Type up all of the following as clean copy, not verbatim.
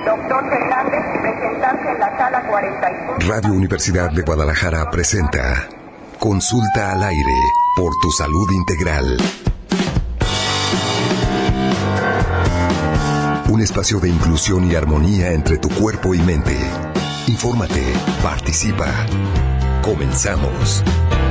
doctor Fernández presentarse en la sala 45. Radio Universidad de Guadalajara presenta Consulta al Aire por tu salud integral. Un espacio de inclusión y armonía entre tu cuerpo y mente. Infórmate, participa. Comenzamos.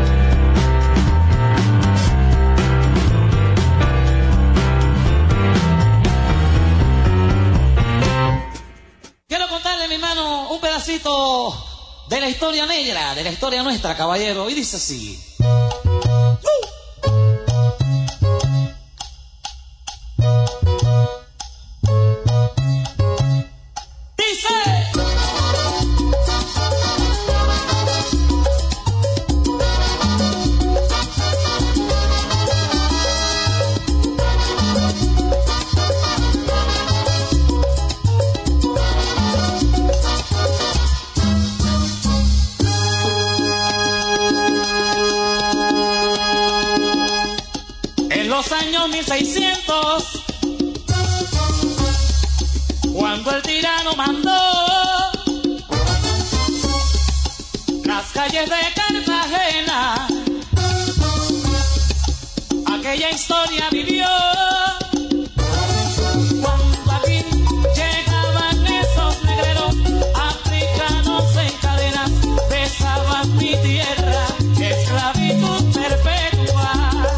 Quiero contarle, mi hermano, un pedacito de la historia negra, de la historia nuestra, caballero, y dice así. Los años 1600, cuando el tirano mandó las calles de Cartagena, aquella historia vivió. Cuando aquí llegaban esos negreros africanos en cadenas, besaban mi tierra, esclavitud perpetua.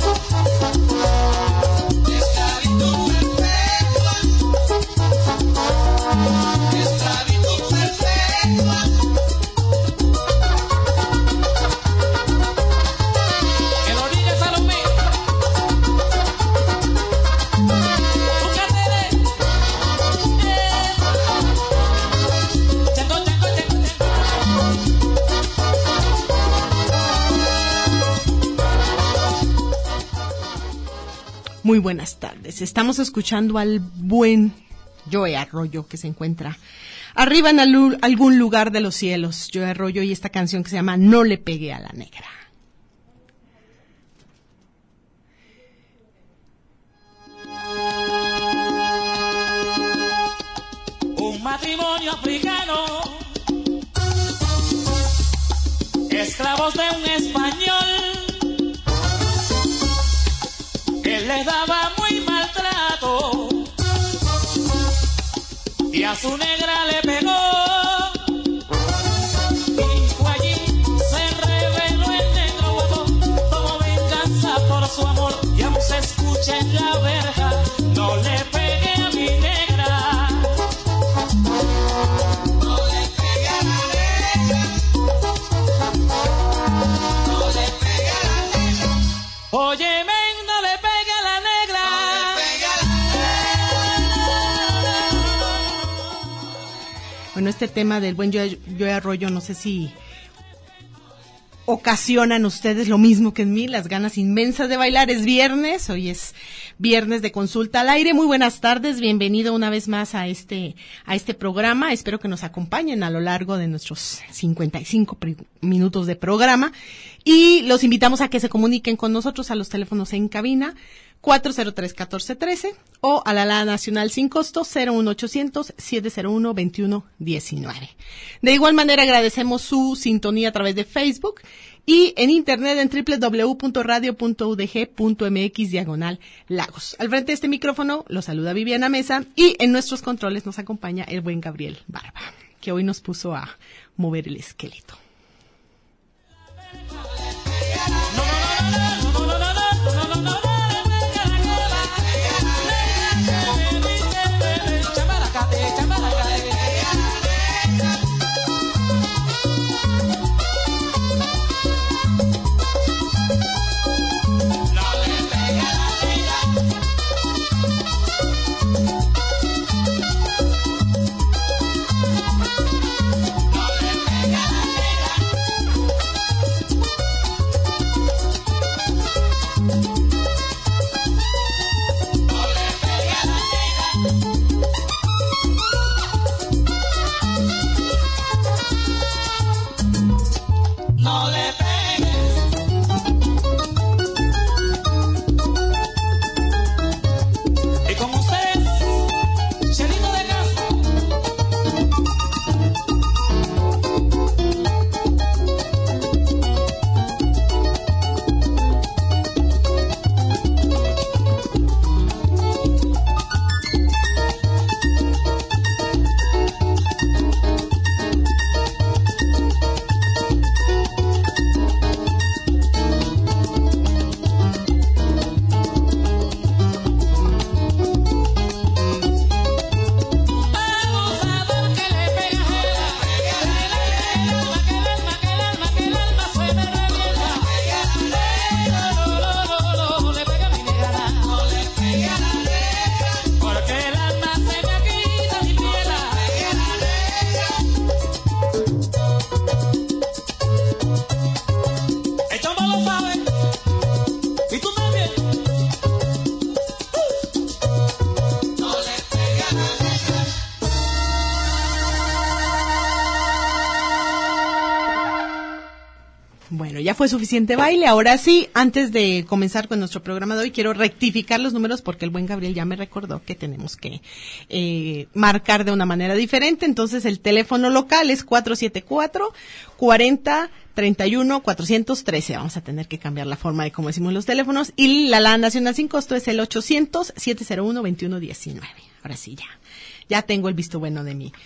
Muy buenas tardes. Estamos escuchando al buen Joe Arroyo, que se encuentra arriba en algún lugar de los cielos. Joe Arroyo y esta canción que se llama No le pegué a la negra. Un matrimonio africano, esclavos de un español. Él les daba muy maltrato y a su negra le pegó. Y fue allí, se reveló el negro guapo, tomó venganza por su amor. Y aún se escucha en la verja, no le pegué a mi negra. No le pegué a la negra. No le pegué a la negra. Óyeme. Bueno, este tema del buen Joe Arroyo, no sé si ocasionan ustedes lo mismo que en mí, las ganas inmensas de bailar. Es viernes, hoy es viernes de Consulta al Aire. Muy buenas tardes, bienvenido una vez más a este programa. Espero que nos acompañen a lo largo de nuestros 55 minutos de programa y los invitamos a que se comuniquen con nosotros a los teléfonos en cabina 403-1413 o a la alada nacional sin costo 01800-701-2119. De igual manera agradecemos su sintonía a través de Facebook y en internet en www.radio.udg.mx/Lagos. Al frente de este micrófono los saluda Viviana Mesa y en nuestros controles nos acompaña el buen Gabriel Barba, que hoy nos puso a mover el esqueleto. ya fue suficiente baile. Ahora sí, antes de comenzar con nuestro programa de hoy, quiero rectificar los números porque el buen Gabriel ya me recordó que tenemos que marcar de una manera diferente. Entonces, el teléfono local es 474-40-31-413. Vamos a tener que cambiar la forma de cómo decimos los teléfonos. Y la nacional sin costo es el 800-701-2119. Ahora sí, ya tengo el visto bueno de mi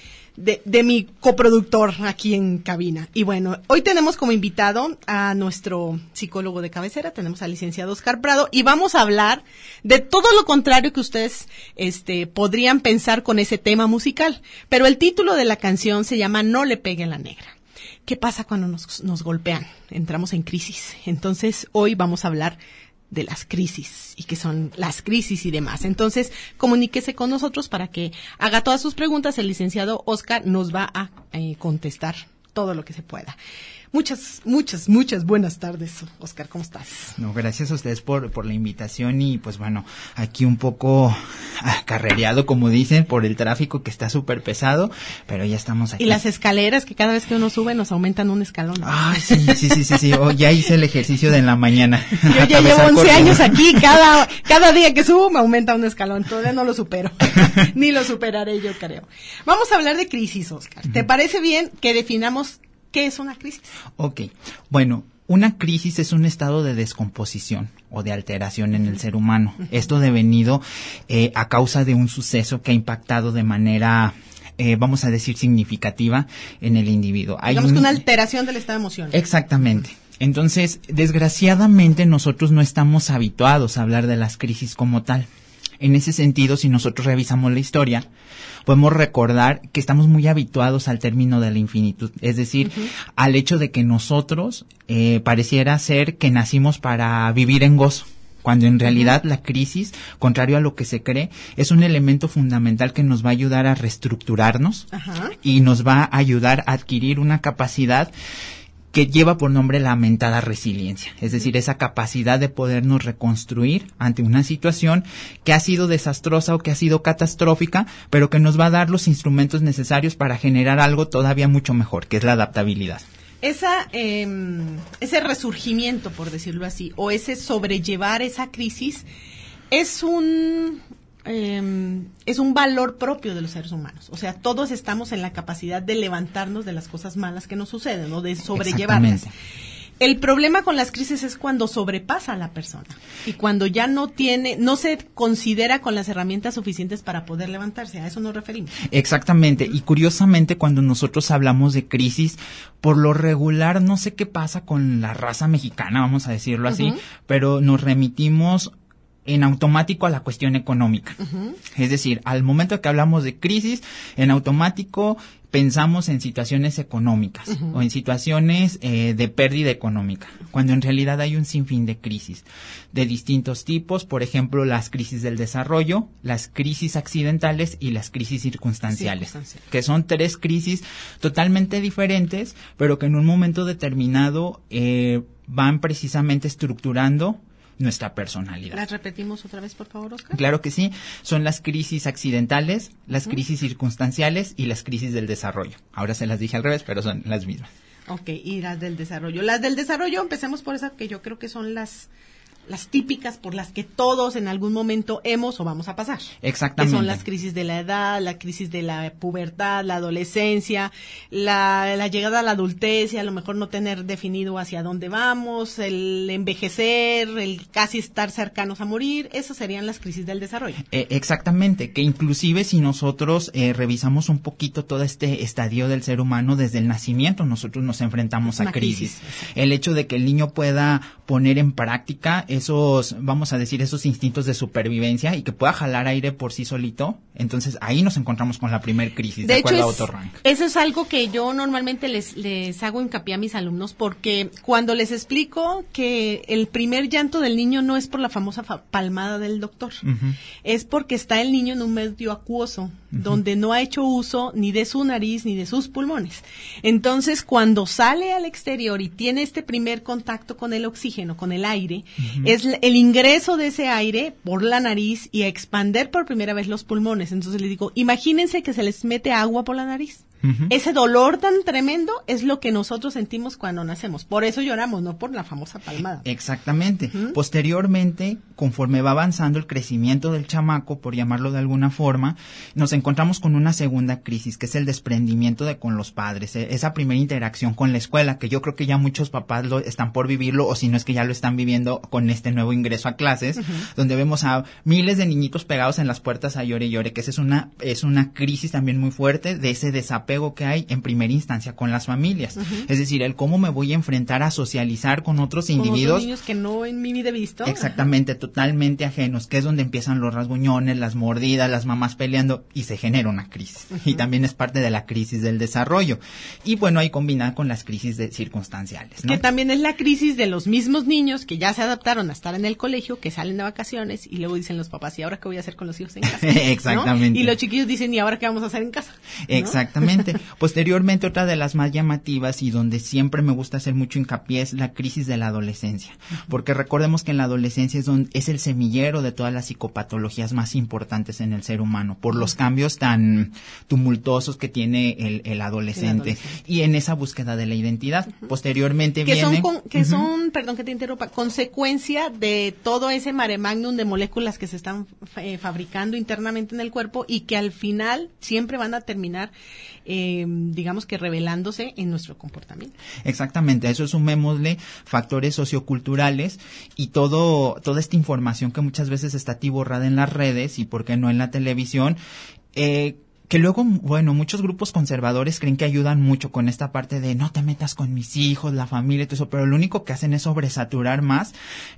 coproductor aquí en cabina. Y bueno, hoy tenemos como invitado a nuestro psicólogo de cabecera, tenemos al licenciado Oscar Prado, y vamos a hablar de todo lo contrario que ustedes podrían pensar con ese tema musical. Pero el título de la canción se llama No le pegue la negra. ¿Qué pasa cuando nos golpean? Entramos en crisis. Entonces, hoy vamos a hablar de las crisis y qué son las crisis y demás. Entonces, comuníquese con nosotros para que haga todas sus preguntas. El licenciado Oscar nos va a contestar todo lo que se pueda. Muchas buenas tardes, Oscar, ¿cómo estás? No, gracias a ustedes por la invitación y pues bueno, aquí un poco carrereado, como dicen, por el tráfico que está súper pesado, pero ya estamos aquí. Y las escaleras que cada vez que uno sube nos aumentan un escalón. Ah, sí. Ya hice el ejercicio de en la mañana. Yo ya llevo 11 años aquí, cada día que subo me aumenta un escalón, todavía no lo supero, ni lo superaré yo creo. Vamos a hablar de crisis, Oscar. ¿Te parece bien que definamos qué es una crisis? Ok, bueno, una crisis es un estado de descomposición o de alteración en el ser humano. Esto devenido a causa de un suceso que ha impactado de manera, vamos a decir, significativa en el individuo. Digamos que una alteración del estado de emoción. Exactamente. Entonces, desgraciadamente nosotros no estamos habituados a hablar de las crisis como tal. En ese sentido, si nosotros revisamos la historia, podemos recordar que estamos muy habituados al término de la infinitud, es decir, al hecho de que nosotros pareciera ser que nacimos para vivir en gozo, cuando en realidad la crisis, contrario a lo que se cree, es un elemento fundamental que nos va a ayudar a reestructurarnos y nos va a ayudar a adquirir una capacidad que lleva por nombre la mentada resiliencia, es decir, esa capacidad de podernos reconstruir ante una situación que ha sido desastrosa o que ha sido catastrófica, pero que nos va a dar los instrumentos necesarios para generar algo todavía mucho mejor, que es la adaptabilidad. Ese resurgimiento, por decirlo así, o ese sobrellevar esa crisis, es un valor propio de los seres humanos. O sea, todos estamos en la capacidad de levantarnos de las cosas malas que nos suceden, o de sobrellevarlas. El problema con las crisis es cuando sobrepasa a la persona y cuando ya no se considera con las herramientas suficientes para poder levantarse. A eso nos referimos. Exactamente. Y curiosamente, cuando nosotros hablamos de crisis, por lo regular, no sé qué pasa con la raza mexicana, vamos a decirlo así, pero nos remitimos en automático a la cuestión económica. Es decir, al momento que hablamos de crisis, en automático pensamos en situaciones económicas o en situaciones de pérdida económica, cuando en realidad hay un sinfín de crisis de distintos tipos, por ejemplo, las crisis del desarrollo, las crisis accidentales y las crisis circunstanciales, que son 3 crisis totalmente diferentes, pero que en un momento determinado van precisamente estructurando nuestra personalidad. ¿Las repetimos otra vez, por favor, Oscar? Claro que sí. Son las crisis accidentales, las crisis circunstanciales y las crisis del desarrollo. Ahora se las dije al revés, pero son las mismas. Ok, y las del desarrollo. Las del desarrollo, empecemos por esas que yo creo que son las típicas por las que todos en algún momento hemos o vamos a pasar. Exactamente. Que son las crisis de la edad, la crisis de la pubertad, la adolescencia, la llegada a la adultez y a lo mejor no tener definido hacia dónde vamos, el envejecer, el casi estar cercanos a morir. Esas serían las crisis del desarrollo. Exactamente, que inclusive si nosotros revisamos un poquito todo este estadio del ser humano desde el nacimiento, nosotros nos enfrentamos a crisis. El hecho de que el niño pueda poner en práctica esos, vamos a decir, esos instintos de supervivencia y que pueda jalar aire por sí solito, entonces ahí nos encontramos con la primer crisis, de acuerdo a Otto Rank. Eso es algo que yo normalmente les hago hincapié a mis alumnos, porque cuando les explico que el primer llanto del niño no es por la famosa palmada del doctor, es porque está el niño en un medio acuoso, donde no ha hecho uso ni de su nariz ni de sus pulmones. Entonces, cuando sale al exterior y tiene este primer contacto con el oxígeno, con el aire, es el ingreso de ese aire por la nariz y a expander por primera vez los pulmones. Entonces les digo, imagínense que se les mete agua por la nariz. Ese dolor tan tremendo es lo que nosotros sentimos cuando nacemos. Por eso lloramos, no por la famosa palmada. Exactamente. Posteriormente, conforme va avanzando el crecimiento del chamaco, por llamarlo de alguna forma, nos encontramos con una segunda crisis, que es el desprendimiento con los padres. Esa primera interacción con la escuela, que yo creo que ya muchos papás están por vivirlo, o si no es que ya lo están viviendo con este nuevo ingreso a clases, donde vemos a miles de niñitos pegados en las puertas a llore y llore, que esa es una crisis también muy fuerte de ese desapego que hay en primera instancia con las familias. Es decir, el cómo me voy a enfrentar a socializar con otros individuos. Otros niños que no en mi vida he visto. Exactamente, totalmente ajenos, que es donde empiezan los rasguñones, las mordidas, las mamás peleando, y se genera una crisis. Y también es parte de la crisis del desarrollo. Y bueno, ahí combinada con las crisis circunstanciales, ¿no? Que también es la crisis de los mismos niños que ya se adaptaron a estar en el colegio, que salen de vacaciones, y luego dicen los papás, ¿y ahora qué voy a hacer con los hijos en casa? Exactamente. ¿No? Y los chiquillos dicen, ¿y ahora qué vamos a hacer en casa? ¿No? Exactamente. Posteriormente, otra de las más llamativas y donde siempre me gusta hacer mucho hincapié es la crisis de la adolescencia. Porque recordemos que en la adolescencia es el semillero de todas las psicopatologías más importantes en el ser humano, por los cambios tan tumultuosos que tiene el adolescente. Y en esa búsqueda de la identidad. Posteriormente son, perdón que te interrumpa, consecuencia de todo ese mare magnum de moléculas que se están fabricando internamente en el cuerpo y que al final siempre van a terminar, digamos que revelándose en nuestro comportamiento. Exactamente, a eso sumémosle factores socioculturales y toda esta información que muchas veces está atiborrada en las redes y por qué no en la televisión, que luego, bueno, muchos grupos conservadores creen que ayudan mucho con esta parte de no te metas con mis hijos, la familia y todo eso, pero lo único que hacen es sobresaturar más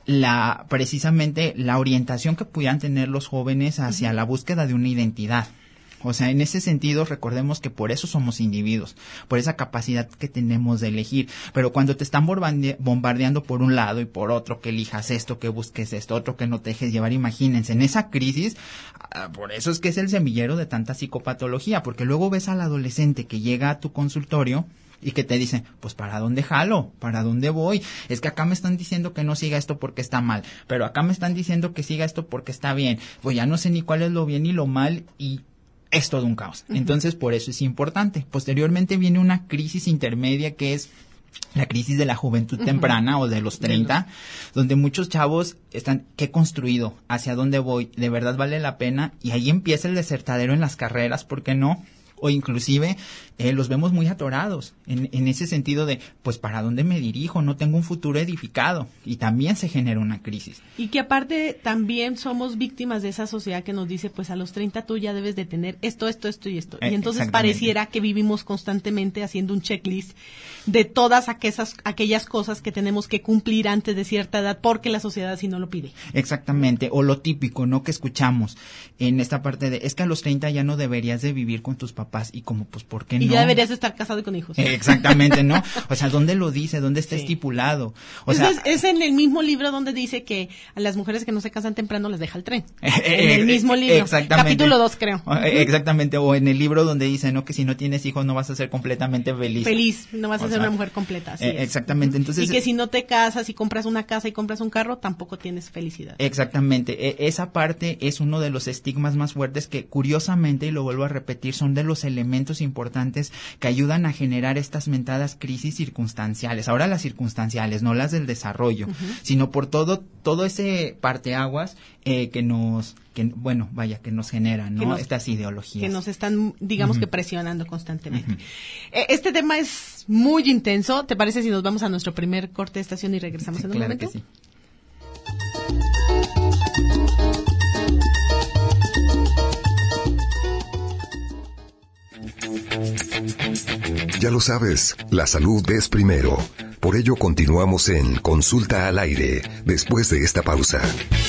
precisamente la orientación que pudieran tener los jóvenes hacia la búsqueda de una identidad. O sea, en ese sentido, recordemos que por eso somos individuos, por esa capacidad que tenemos de elegir. Pero cuando te están bombardeando por un lado y por otro, que elijas esto, que busques esto, otro que no te dejes llevar, imagínense, en esa crisis, por eso es que es el semillero de tanta psicopatología, porque luego ves al adolescente que llega a tu consultorio y que te dicen, pues ¿para dónde jalo? ¿Para dónde voy? Es que acá me están diciendo que no siga esto porque está mal, pero acá me están diciendo que siga esto porque está bien. Pues ya no sé ni cuál es lo bien y lo mal y es todo un caos. Entonces, por eso es importante. Posteriormente viene una crisis intermedia que es la crisis de la juventud temprana o de los 30, donde muchos chavos están, ¿qué he construido? ¿Hacia dónde voy? ¿De verdad vale la pena? Y ahí empieza el desertadero en las carreras, ¿por qué no? O inclusive los vemos muy atorados en ese sentido de, pues, ¿para dónde me dirijo? No tengo un futuro edificado. Y también se genera una crisis. Y que aparte también somos víctimas de esa sociedad que nos dice, pues a los 30 tú ya debes de tener esto y esto. Y entonces pareciera que vivimos constantemente haciendo un checklist de todas aquellas cosas que tenemos que cumplir antes de cierta edad porque la sociedad así no lo pide. Exactamente. O lo típico, ¿no? Que escuchamos en esta parte de, es que a los 30 ya no deberías de vivir con tus papás. Y como, pues, ¿por qué no? Y ya deberías estar casado y con hijos. Exactamente, ¿no? O sea, ¿dónde lo dice? ¿Dónde está estipulado? O sea, es en el mismo libro donde dice que a las mujeres que no se casan temprano les deja el tren. En el mismo libro. Exactamente. Capítulo 2, creo. Exactamente. O en el libro donde dice, ¿no? Que si no tienes hijos no vas a ser completamente feliz. Feliz, no vas a ser una mujer completa. Así es. Exactamente. Entonces, y que si no te casas y compras una casa y compras un carro, tampoco tienes felicidad. Exactamente. Esa parte es uno de los estigmas más fuertes que, curiosamente, y lo vuelvo a repetir, son de los elementos importantes que ayudan a generar estas mentadas crisis circunstanciales. Ahora las circunstanciales, no las del desarrollo, sino por todo ese parteaguas que nos generan, ¿no? Estas ideologías. Que nos están, digamos que presionando constantemente. Este tema es muy intenso. ¿Te parece si nos vamos a nuestro primer corte de estación y regresamos en un momento? Claro que sí. Ya lo sabes, la salud es primero. Por ello continuamos en Consulta al Aire, después de esta pausa.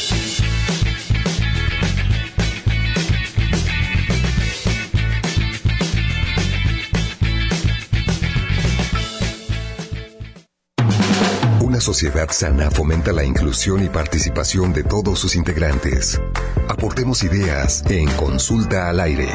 Una sociedad sana fomenta la inclusión y participación de todos sus integrantes. Aportemos ideas en Consulta al Aire.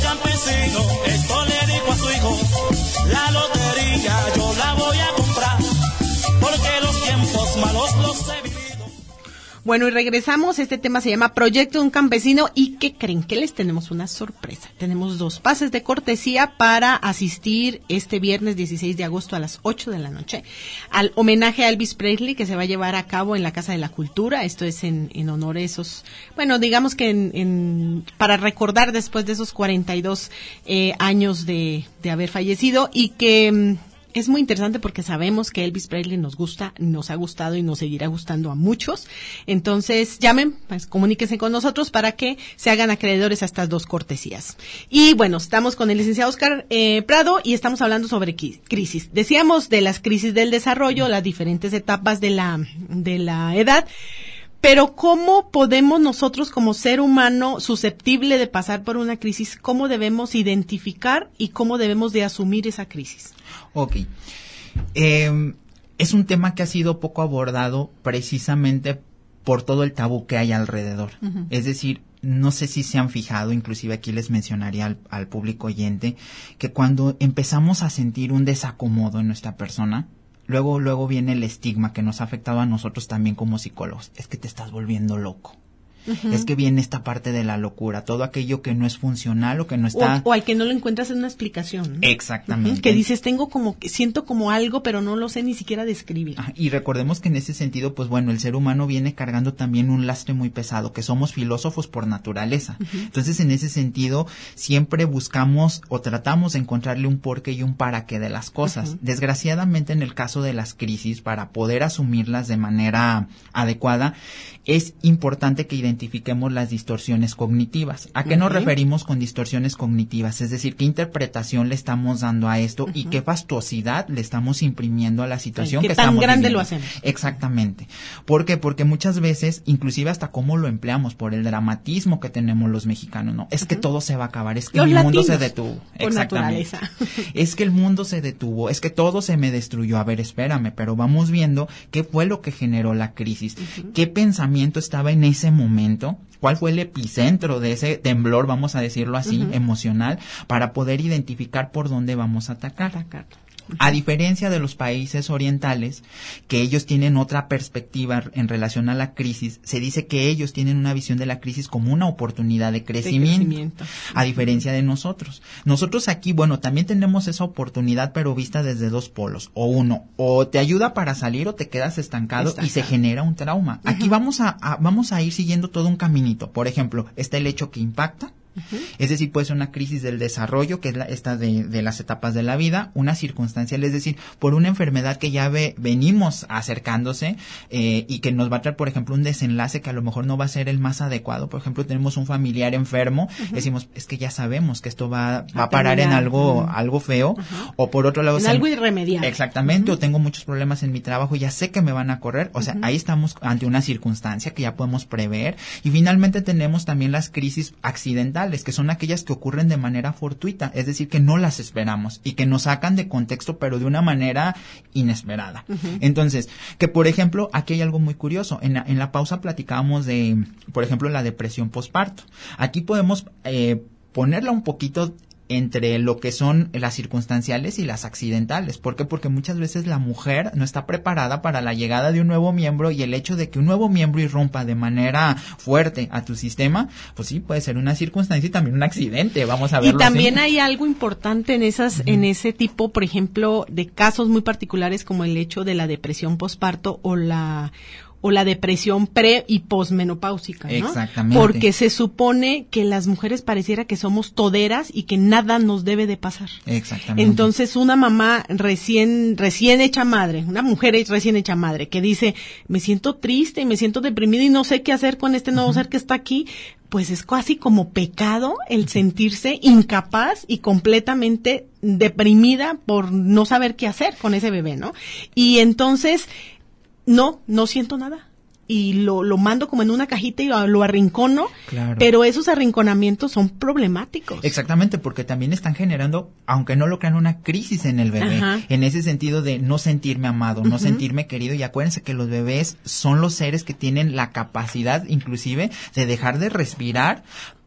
campesino, esto le dijo a su hijo, la lotería yo la voy a comprar, porque los tiempos malos los he vivido. Bueno, y regresamos. Este tema se llama Proyecto de un Campesino. ¿Y qué creen? Que les tenemos una sorpresa. Tenemos 2 pases de cortesía para asistir este viernes 16 de agosto a las 8 de la noche al homenaje a Elvis Presley que se va a llevar a cabo en la Casa de la Cultura. Esto es en honor a esos, bueno, digamos que para recordar después de esos 42 años de haber fallecido, y que es muy interesante porque sabemos que Elvis Presley nos gusta, nos ha gustado y nos seguirá gustando a muchos. Entonces, llamen, pues, comuníquense con nosotros para que se hagan acreedores a estas 2 cortesías. Y bueno, estamos con el licenciado Oscar Prado y estamos hablando sobre crisis. Decíamos de las crisis del desarrollo, las diferentes etapas de la edad. Pero ¿cómo podemos nosotros como ser humano susceptible de pasar por una crisis, cómo debemos identificar y cómo debemos de asumir esa crisis? Ok. Es un tema que ha sido poco abordado precisamente por todo el tabú que hay alrededor. Uh-huh. Es decir, no sé si se han fijado, inclusive aquí les mencionaría al público oyente, que cuando empezamos a sentir un desacomodo en nuestra persona, luego viene el estigma que nos ha afectado a nosotros también como psicólogos. Es que te estás volviendo loco. Uh-huh. Es que viene esta parte de la locura, todo aquello que no es funcional o que no está... O al que no le encuentras en una explicación, ¿no? Exactamente. Uh-huh. Que dices, siento como algo, pero no lo sé ni siquiera describir. Y recordemos que en ese sentido, pues bueno, el ser humano viene cargando también un lastre muy pesado, que somos filósofos por naturaleza. Uh-huh. Entonces, en ese sentido, siempre buscamos o tratamos de encontrarle un porqué y un para qué de las cosas. Uh-huh. Desgraciadamente, en el caso de las crisis, para poder asumirlas de manera adecuada, es importante que identifiquemos las distorsiones cognitivas. ¿A qué nos referimos con distorsiones cognitivas? Es decir, ¿qué interpretación le estamos dando a esto y qué fastuosidad le estamos imprimiendo a la situación que estamos viviendo? ¿Qué tan grande lo hacemos? Exactamente. ¿Por qué? Porque muchas veces, inclusive hasta cómo lo empleamos, por el dramatismo que tenemos los mexicanos, ¿no? Es que todo se va a acabar, es que el mundo se detuvo. Por naturaleza. Es que el mundo se detuvo, es que todo se me destruyó. A ver, espérame, pero vamos viendo qué fue lo que generó la crisis, qué pensamiento estaba en ese momento, cuál fue el epicentro de ese temblor, vamos a decirlo así, emocional, para poder identificar por dónde vamos a atacar. A diferencia de los países orientales, que ellos tienen otra perspectiva en relación a la crisis, se dice que ellos tienen una visión de la crisis como una oportunidad de crecimiento. A diferencia de nosotros. Nosotros aquí, bueno, también tenemos esa oportunidad, pero vista desde 2 polos. O te ayuda para salir o te quedas estancado. Y se genera un trauma. Aquí vamos a ir siguiendo todo un caminito. Por ejemplo, está el hecho que impacta. Es decir, puede ser una crisis del desarrollo, que es esta de las etapas de la vida, una circunstancial, es decir, por una enfermedad que ya venimos acercándose y que nos va a traer, por ejemplo, un desenlace que a lo mejor no va a ser el más adecuado. Por ejemplo, tenemos un familiar enfermo, decimos, es que ya sabemos que esto va a parar en algo feo, o por otro lado... En algo irremediable. Exactamente, o tengo muchos problemas en mi trabajo y ya sé que me van a correr, o sea, ahí estamos ante una circunstancia que ya podemos prever. Y finalmente tenemos también las crisis accidentales, que son aquellas que ocurren de manera fortuita, es decir, que no las esperamos y que nos sacan de contexto, pero de una manera inesperada. Entonces, que por ejemplo, aquí hay algo muy curioso. En la pausa platicábamos de, por ejemplo, la depresión posparto. Aquí podemos ponerla un poquito entre lo que son las circunstanciales y las accidentales. ¿Por qué? Porque muchas veces la mujer no está preparada para la llegada de un nuevo miembro, y el hecho de que un nuevo miembro irrumpa de manera fuerte a tu sistema, pues sí, puede ser una circunstancia y también un accidente, vamos a verlo. Y también hay algo importante en en ese tipo, por ejemplo, de casos muy particulares, como el hecho de la depresión posparto o la depresión pre y posmenopáusica, ¿no? Exactamente. Porque se supone que las mujeres pareciera que somos toderas y que nada nos debe de pasar. Exactamente. Entonces, una mamá recién hecha madre, una mujer recién hecha madre, que dice, me siento triste, me siento deprimida y no sé qué hacer con este nuevo ser que está aquí, pues es casi como pecado el sentirse incapaz y completamente deprimida por no saber qué hacer con ese bebé, ¿no? Y entonces... No siento nada. Y lo mando como en una cajita y lo arrincono, claro. Pero esos arrinconamientos son problemáticos. Exactamente, porque también están generando, aunque no lo crean, una crisis en el bebé. En ese sentido de no sentirme amado, no sentirme querido. Y acuérdense que los bebés son los seres que tienen la capacidad, inclusive, de dejar de respirar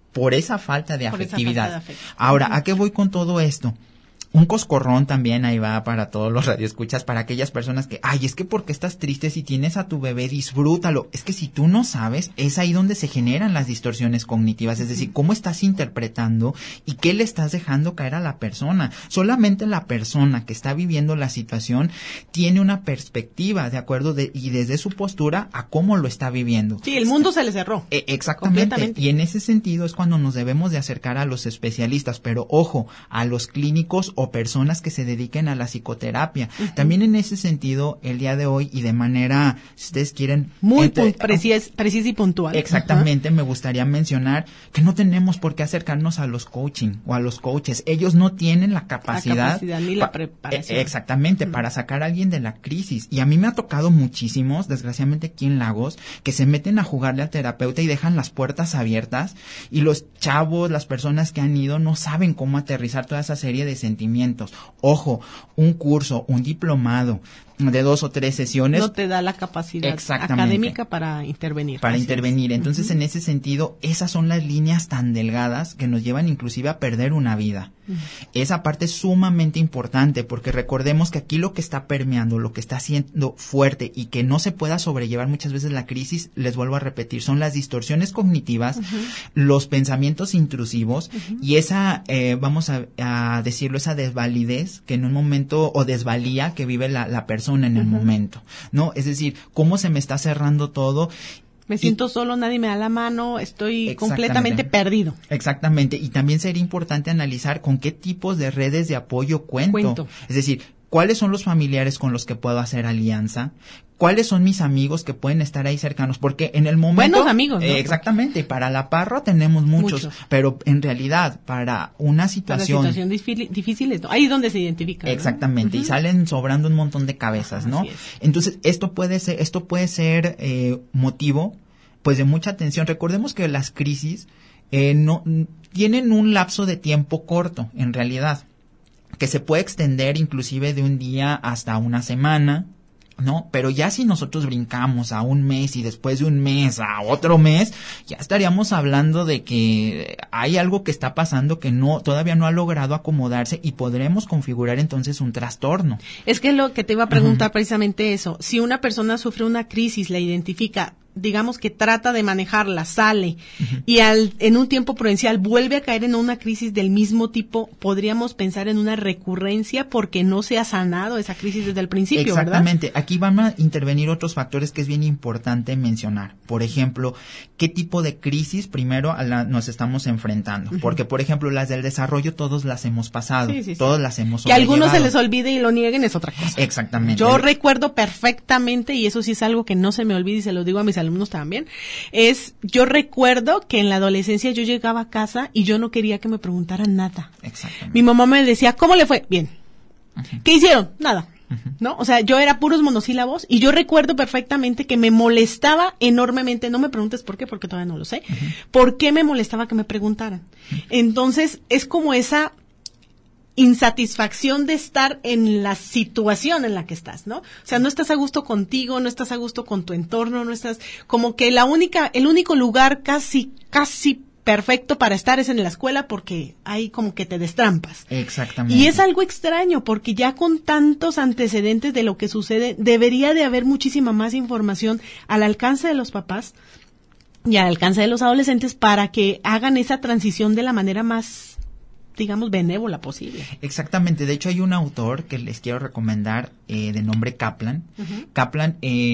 por esa falta de Por esa afectividad. falta de afecto. Ahora, ¿a qué voy con todo esto? Un coscorrón también ahí va para todos los radioescuchas, para aquellas personas que, ay, es que porque estás triste, si tienes a tu bebé, disfrútalo. Es que si tú no sabes, es ahí donde se generan las distorsiones cognitivas, es decir, cómo estás interpretando y qué le estás dejando caer a la persona. Solamente la persona que está viviendo la situación tiene una perspectiva, de acuerdo, y desde su postura a cómo lo está viviendo. Sí, el mundo se le cerró. Exactamente. Completamente. Y en ese sentido es cuando nos debemos de acercar a los especialistas, pero ojo, a los clínicos o personas que se dediquen a la psicoterapia. También en ese sentido, el día de hoy y de manera, si ustedes quieren... Muy precisa y puntual. Exactamente, me gustaría mencionar que no tenemos por qué acercarnos a los coaching o a los coaches. Ellos no tienen la capacidad ni la preparación. Exactamente, para sacar a alguien de la crisis. Y a mí me ha tocado muchísimos, desgraciadamente aquí en Lagos, que se meten a jugarle al terapeuta y dejan las puertas abiertas y los chavos, las personas que han ido, no saben cómo aterrizar toda esa serie de sentimientos. Ojo, un curso, un diplomado de 2 o 3 sesiones no te da la capacidad académica para intervenir. Entonces, en ese sentido, esas son las líneas tan delgadas que nos llevan inclusive a perder una vida. Esa parte es sumamente importante, porque recordemos que aquí lo que está permeando, lo que está haciendo fuerte y que no se pueda sobrellevar muchas veces la crisis, les vuelvo a repetir, son las distorsiones cognitivas, los pensamientos intrusivos y esa, vamos a decirlo, esa desvalidez que en un momento, o desvalía que vive la persona en el momento, ¿no? Es decir, cómo se me está cerrando todo. Me siento solo, nadie me da la mano, estoy completamente perdido. Exactamente, y también sería importante analizar con qué tipos de redes de apoyo cuento. Es decir, ¿cuáles son los familiares con los que puedo hacer alianza? ¿Cuáles son mis amigos que pueden estar ahí cercanos? Porque en el momento... Buenos amigos, ¿no? Exactamente, para la parra tenemos muchos, pero en realidad para una situación... Para situaciones difíciles, ¿no? Ahí es donde se identifica. Exactamente, y salen sobrando un montón de cabezas, ¿no? Entonces, esto puede ser motivo, pues, de mucha atención. Recordemos que las crisis no tienen un lapso de tiempo corto, en realidad, que se puede extender inclusive de un día hasta una semana, ¿no? Pero ya si nosotros brincamos a un mes y después de un mes a otro mes, ya estaríamos hablando de que hay algo que está pasando que todavía no ha logrado acomodarse y podremos configurar entonces un trastorno. Es que lo que te iba a preguntar precisamente eso, si una persona sufre una crisis, la identifica, digamos que trata de manejarla, sale y en un tiempo prudencial vuelve a caer en una crisis del mismo tipo, podríamos pensar en una recurrencia porque no se ha sanado esa crisis desde el principio, exactamente, ¿verdad? Aquí van a intervenir otros factores que es bien importante mencionar. Por ejemplo, ¿qué tipo de crisis primero nos estamos enfrentando? Porque, por ejemplo, las del desarrollo todos las hemos pasado, todos las hemos sobrellevado. Que a algunos se les olvide y lo nieguen es otra cosa. Exactamente. Yo recuerdo perfectamente, y eso sí es algo que no se me olvida y se lo digo a mis alumnos también, yo recuerdo que en la adolescencia yo llegaba a casa y yo no quería que me preguntaran nada. Exactamente. Mi mamá me decía, ¿cómo le fue? Bien. ¿Qué hicieron? Nada. ¿No? O sea, yo era puros monosílabos y yo recuerdo perfectamente que me molestaba enormemente, no me preguntes por qué, porque todavía no lo sé, ¿por qué me molestaba que me preguntaran? Entonces, es como esa insatisfacción de estar en la situación en la que estás, ¿no? O sea, no estás a gusto contigo, no estás a gusto con tu entorno, no estás, como que el único lugar casi perfecto para estar es en la escuela porque ahí como que te destrampas. Exactamente. Y es algo extraño porque ya con tantos antecedentes de lo que sucede, debería de haber muchísima más información al alcance de los papás y al alcance de los adolescentes para que hagan esa transición de la manera más, digamos, benévola posible. Exactamente. De hecho, hay un autor que les quiero recomendar de nombre Kaplan. Kaplan,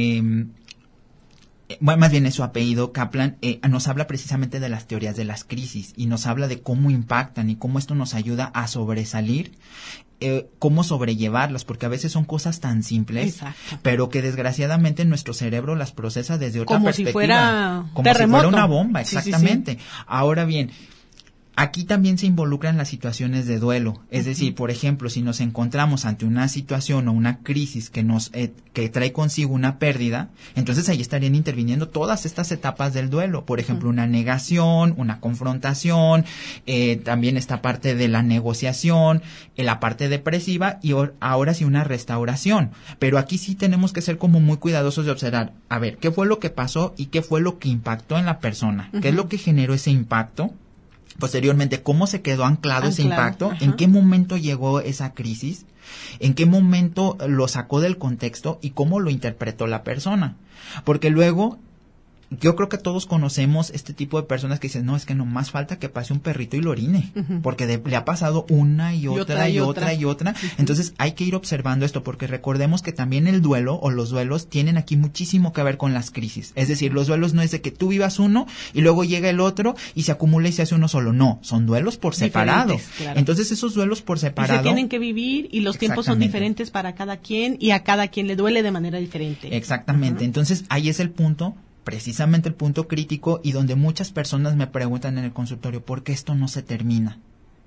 más bien es su apellido, Kaplan, nos habla precisamente de las teorías de las crisis y nos habla de cómo impactan y cómo esto nos ayuda a sobresalir, cómo sobrellevarlas, porque a veces son cosas tan simples, pero que desgraciadamente nuestro cerebro las procesa desde otra perspectiva. Como si fuera una bomba, exactamente. Sí. Ahora bien, aquí también se involucran las situaciones de duelo, es decir, por ejemplo, si nos encontramos ante una situación o una crisis que trae consigo una pérdida, entonces ahí estarían interviniendo todas estas etapas del duelo, por ejemplo, una negación, una confrontación, también esta parte de la negociación, la parte depresiva y ahora sí una restauración, pero aquí sí tenemos que ser como muy cuidadosos de observar, a ver, ¿qué fue lo que pasó y qué fue lo que impactó en la persona? ¿Qué es lo que generó ese impacto? Posteriormente, ¿cómo se quedó anclado ese impacto? Ajá. ¿En qué momento llegó esa crisis? ¿En qué momento lo sacó del contexto? ¿Y cómo lo interpretó la persona? Porque luego, yo creo que todos conocemos este tipo de personas que dicen, no, es que nomás falta que pase un perrito y lo orine, porque le ha pasado una y otra. Entonces hay que ir observando esto, porque recordemos que también el duelo o los duelos tienen aquí muchísimo que ver con las crisis. Es decir, los duelos no es de que tú vivas uno y luego llega el otro y se acumula y se hace uno solo. No, son duelos por separado. Claro. Entonces esos duelos por separado y se tienen que vivir y los tiempos son diferentes para cada quien y a cada quien le duele de manera diferente. Exactamente. Entonces ahí es el punto, precisamente el punto crítico, y donde muchas personas me preguntan en el consultorio, ¿por qué esto no se termina?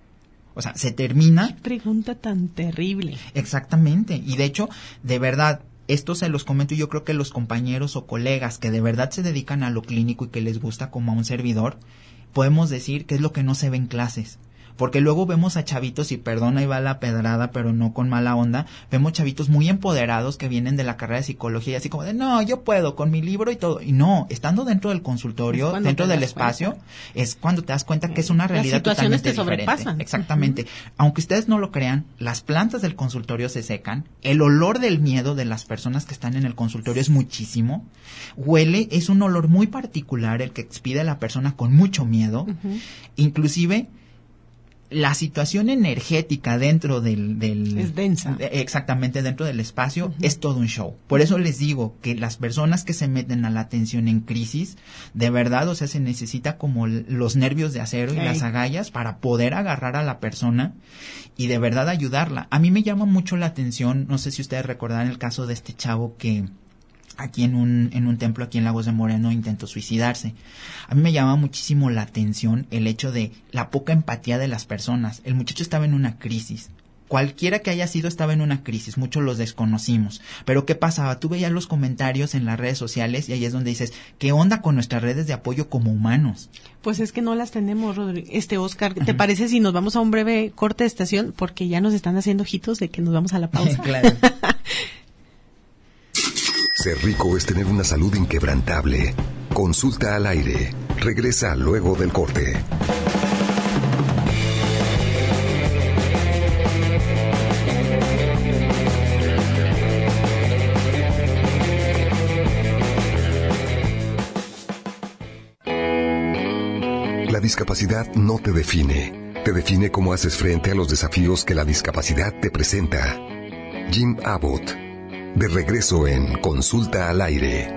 O sea, ¿se termina? Qué pregunta tan terrible. Exactamente. Y de hecho, de verdad, esto se los comento, y yo creo que los compañeros o colegas que de verdad se dedican a lo clínico y que les gusta como a un servidor, podemos decir que es lo que no se ve en clases. Porque luego vemos a chavitos, y perdón, ahí va la pedrada, pero no con mala onda, vemos chavitos muy empoderados que vienen de la carrera de psicología, y así como de, no, yo puedo, con mi libro y todo. Y no, estando dentro del consultorio, dentro del espacio, es cuando te das cuenta que es una realidad totalmente diferente. Las situaciones te sobrepasan. Exactamente. Aunque ustedes no lo crean, las plantas del consultorio se secan, el olor del miedo de las personas que están en el consultorio es muchísimo, huele, es un olor muy particular el que expide la persona con mucho miedo, inclusive la situación energética dentro del es densa. Exactamente, dentro del espacio, es todo un show. Por eso les digo que las personas que se meten a la atención en crisis, de verdad, o sea, se necesita como los nervios de acero y las agallas para poder agarrar a la persona y de verdad ayudarla. A mí me llama mucho la atención, no sé si ustedes recordarán el caso de este chavo que aquí en un templo aquí en Lagos de Moreno intentó suicidarse. A mí me llama muchísimo la atención el hecho de la poca empatía de las personas. El muchacho estaba en una crisis. Cualquiera que haya sido estaba en una crisis, muchos los desconocimos. Pero ¿qué pasaba? Tú veías los comentarios en las redes sociales y ahí es donde dices, ¿qué onda con nuestras redes de apoyo como humanos? Pues es que no las tenemos, Oscar. ¿Te parece si nos vamos a un breve corte de estación? Porque ya nos están haciendo ojitos de que nos vamos a la pausa. Claro. Ser rico es tener una salud inquebrantable. Consulta al aire. Regresa luego del corte. La discapacidad no te define. Te define cómo haces frente a los desafíos que la discapacidad te presenta. Jim Abbott. De regreso en Consulta al Aire.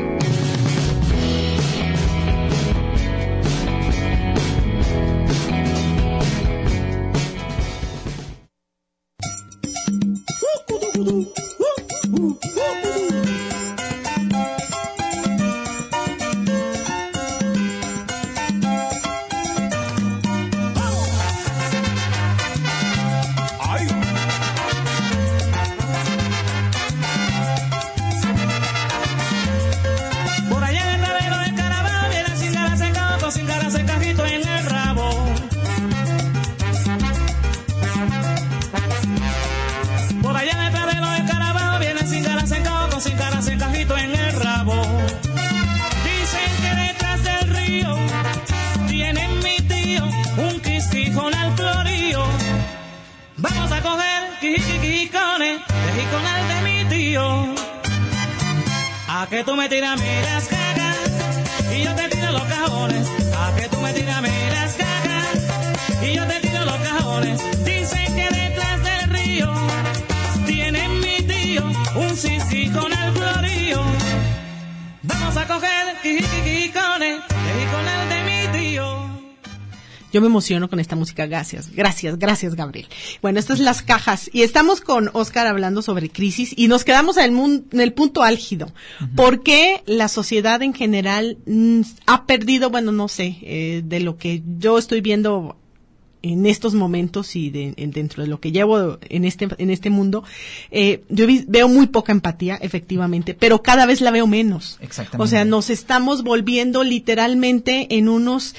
A que tú me tiras las cagas y yo te tiro los cajones. A que tú me tiras las cagas y yo te tiro los cajones. Dicen que detrás del río tiene mi tío un sisí con el florío. Vamos a coger quijiquijicones y con el de mi tío. Yo me emociono con esta música, gracias, Gabriel. Bueno, estas es Las Cajas, y estamos con Oscar hablando sobre crisis, y nos quedamos en el punto álgido. ¿Por qué la sociedad en general ha perdido, bueno, no sé, de lo que yo estoy viendo en estos momentos y dentro de lo que llevo en este mundo, yo veo muy poca empatía, efectivamente, pero cada vez la veo menos. Exactamente. O sea, nos estamos volviendo literalmente en unos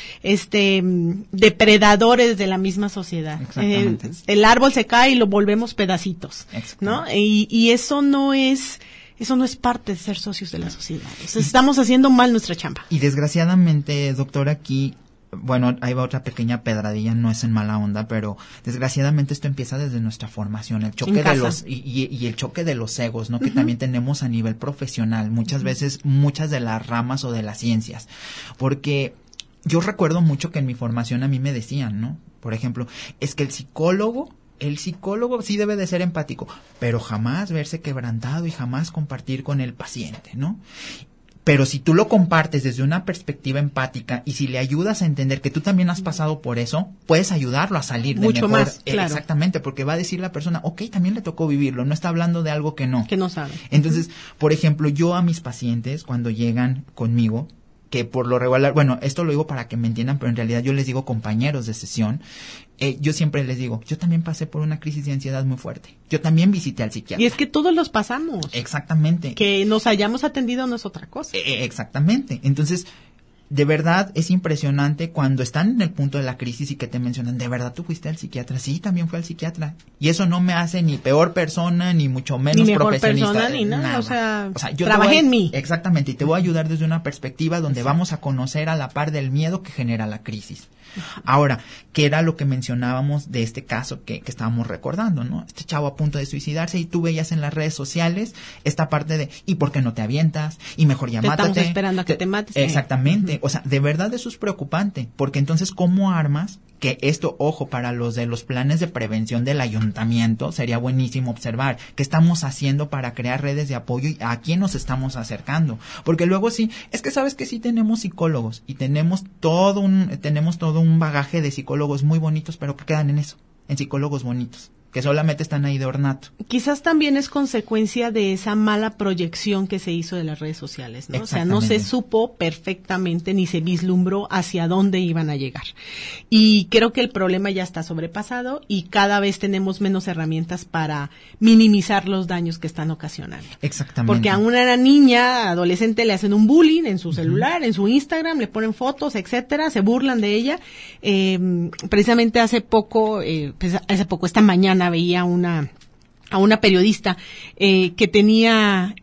depredadores de la misma sociedad. Exactamente. El árbol se cae y lo volvemos pedacitos, ¿no? Y eso no es parte de ser socios de la sociedad. O sea, estamos haciendo mal nuestra chamba. Y desgraciadamente, doctora, aquí bueno, ahí va otra pequeña pedradilla, no es en mala onda, pero desgraciadamente esto empieza desde nuestra formación, el choque de los, y el choque de los egos, ¿no? Que también tenemos a nivel profesional, muchas veces, muchas de las ramas o de las ciencias, porque yo recuerdo mucho que en mi formación a mí me decían, ¿no? Por ejemplo, es que el psicólogo sí debe de ser empático, pero jamás verse quebrantado y jamás compartir con el paciente, ¿no? Pero si tú lo compartes desde una perspectiva empática y si le ayudas a entender que tú también has pasado por eso, puedes ayudarlo a salir de mucho mejor. Más, claro. Exactamente, porque va a decir la persona, ok, también le tocó vivirlo, no está hablando de algo que no sabe. Entonces, por ejemplo, yo a mis pacientes cuando llegan conmigo, que por lo regular, bueno, esto lo digo para que me entiendan, pero en realidad yo les digo compañeros de sesión, yo siempre les digo, yo también pasé por una crisis de ansiedad muy fuerte. Yo también visité al psiquiatra. Y es que todos los pasamos. Exactamente. Que nos hayamos atendido no es otra cosa. Exactamente. Entonces, de verdad es impresionante cuando están en el punto de la crisis y que te mencionan, ¿de verdad tú fuiste al psiquiatra? Sí, también fui al psiquiatra. Y eso no me hace ni peor persona, ni mucho menos ni mejor profesionista. Persona, ni nada. O sea yo trabajé en mí. Exactamente. Y te voy a ayudar desde una perspectiva donde vamos a conocer a la par del miedo que genera la crisis. Ahora, ¿qué era lo que mencionábamos de este caso que estábamos recordando, no? Este chavo a punto de suicidarse y tú veías en las redes sociales esta parte de, ¿y por qué no te avientas? Y mejor ya mátate. Estamos esperando a que te mates. Exactamente. O sea, de verdad eso es preocupante, porque entonces, ¿cómo armas? Que esto, ojo, para los de los planes de prevención del ayuntamiento, sería buenísimo observar qué estamos haciendo para crear redes de apoyo y a quién nos estamos acercando. Porque luego sí, es que sabes que sí tenemos psicólogos y tenemos todo un bagaje de psicólogos muy bonitos, pero que quedan en eso, en psicólogos bonitos, que solamente están ahí de ornato. Quizás también es consecuencia de esa mala proyección que se hizo de las redes sociales, ¿no? O sea, no se supo perfectamente ni se vislumbró hacia dónde iban a llegar. Y creo que el problema ya está sobrepasado y cada vez tenemos menos herramientas para minimizar los daños que están ocasionando. Exactamente. Porque a una niña, adolescente, le hacen un bullying en su celular, en su Instagram, le ponen fotos, etcétera, se burlan de ella. Precisamente hace poco, esta mañana, veía a una periodista que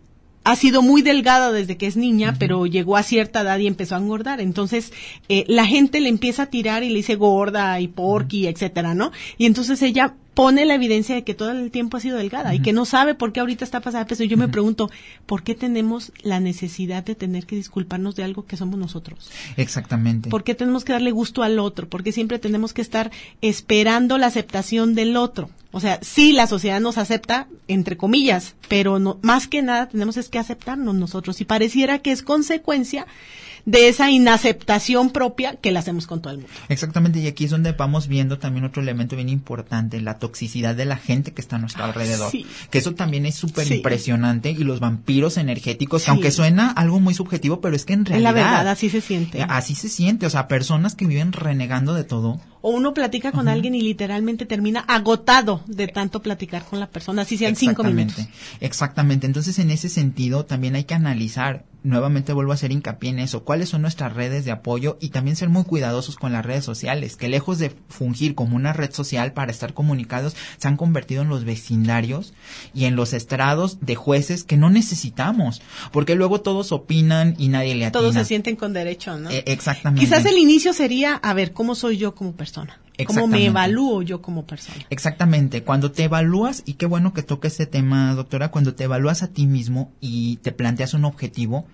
ha sido muy delgada desde que es niña, pero llegó a cierta edad y empezó a engordar. Entonces, la gente le empieza a tirar y le dice gorda y porqui, etcétera, ¿no? Y entonces ella pone la evidencia de que todo el tiempo ha sido delgada y que no sabe por qué ahorita está pasada de peso. Y yo me pregunto, ¿por qué tenemos la necesidad de tener que disculparnos de algo que somos nosotros? Exactamente. ¿Por qué tenemos que darle gusto al otro? ¿Por qué siempre tenemos que estar esperando la aceptación del otro? O sea, sí, la sociedad nos acepta, entre comillas, pero no, más que nada tenemos que aceptarnos nosotros. Y pareciera que es consecuencia de esa inaceptación propia que la hacemos con todo el mundo. Exactamente, y aquí es donde vamos viendo también otro elemento bien importante, la toxicidad de la gente que está a nuestro alrededor. Sí. Que eso también es súper impresionante, y los vampiros energéticos, aunque suena algo muy subjetivo, pero es que en realidad... La verdad, así se siente. Así se siente, o sea, personas que viven renegando de todo. O uno platica con alguien y literalmente termina agotado de tanto platicar con la persona, así sean 5 minutos. Exactamente, entonces en ese sentido también hay que analizar, nuevamente vuelvo a hacer hincapié en eso, cuáles son nuestras redes de apoyo y también ser muy cuidadosos con las redes sociales, que lejos de fungir como una red social para estar comunicados, se han convertido en los vecindarios y en los estrados de jueces que no necesitamos, porque luego todos opinan y nadie le atina. Todos se sienten con derecho, ¿no? Exactamente. Quizás el inicio sería, a ver, ¿cómo soy yo como persona? ¿Cómo me evalúo yo como persona? Exactamente, cuando te evalúas, y qué bueno que toque este tema, doctora, cuando te evalúas a ti mismo y te planteas un objetivo,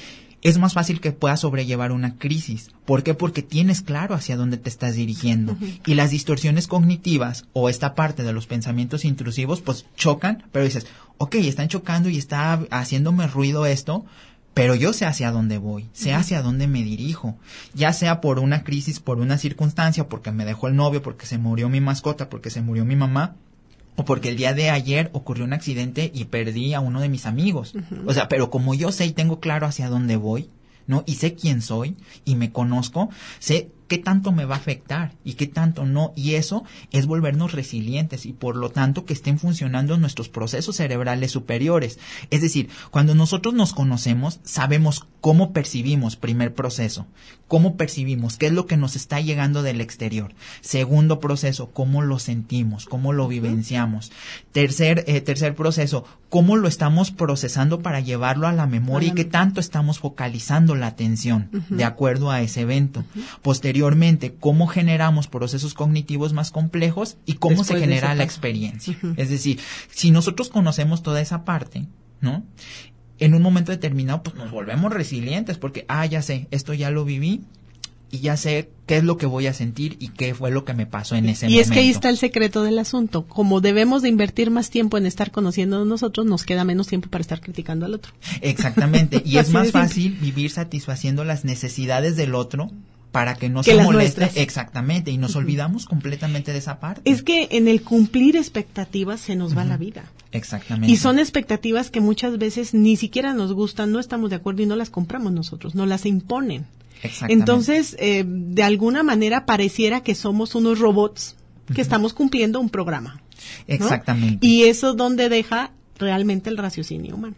es más fácil que puedas sobrellevar una crisis. ¿Por qué? Porque tienes claro hacia dónde te estás dirigiendo. Y las distorsiones cognitivas o esta parte de los pensamientos intrusivos, pues chocan, pero dices, ok, están chocando y está haciéndome ruido esto, pero yo sé hacia dónde voy, sé hacia dónde me dirijo, ya sea por una crisis, por una circunstancia, porque me dejó el novio, porque se murió mi mascota, porque se murió mi mamá, o porque el día de ayer ocurrió un accidente y perdí a uno de mis amigos. O sea, pero como yo sé y tengo claro hacia dónde voy, ¿no? Y sé quién soy y me conozco, sé qué tanto me va a afectar y qué tanto no, y eso es volvernos resilientes y por lo tanto que estén funcionando nuestros procesos cerebrales superiores. Es decir, cuando nosotros nos conocemos, sabemos cómo percibimos, primer proceso, cómo percibimos, qué es lo que nos está llegando del exterior. Segundo proceso, cómo lo sentimos, cómo lo vivenciamos. Tercer proceso, cómo lo estamos procesando para llevarlo a la memoria y qué tanto estamos focalizando la atención de acuerdo a ese evento. Posterior posteriormente cómo generamos procesos cognitivos más complejos y cómo Después se genera de la ese paso. experiencia. Es decir, si nosotros conocemos toda esa parte, ¿no? En un momento determinado, pues nos volvemos resilientes porque, ya sé, esto ya lo viví y ya sé qué es lo que voy a sentir y qué fue lo que me pasó en ese momento. Y es que ahí está el secreto del asunto. Como debemos de invertir más tiempo en estar conociendo a nosotros, nos queda menos tiempo para estar criticando al otro. Exactamente. Y es Así más de simple. fácil vivir satisfaciendo las necesidades del otro para que no Que se las moleste. nuestras. Exactamente. Y nos olvidamos completamente de esa parte. Es que en el cumplir expectativas se nos va la vida. Exactamente. Y son expectativas que muchas veces ni siquiera nos gustan, no estamos de acuerdo y no las compramos nosotros, nos las imponen. Exactamente. Entonces, de alguna manera pareciera que somos unos robots que estamos cumpliendo un programa, ¿no? Exactamente. Y eso donde deja realmente el raciocinio humano.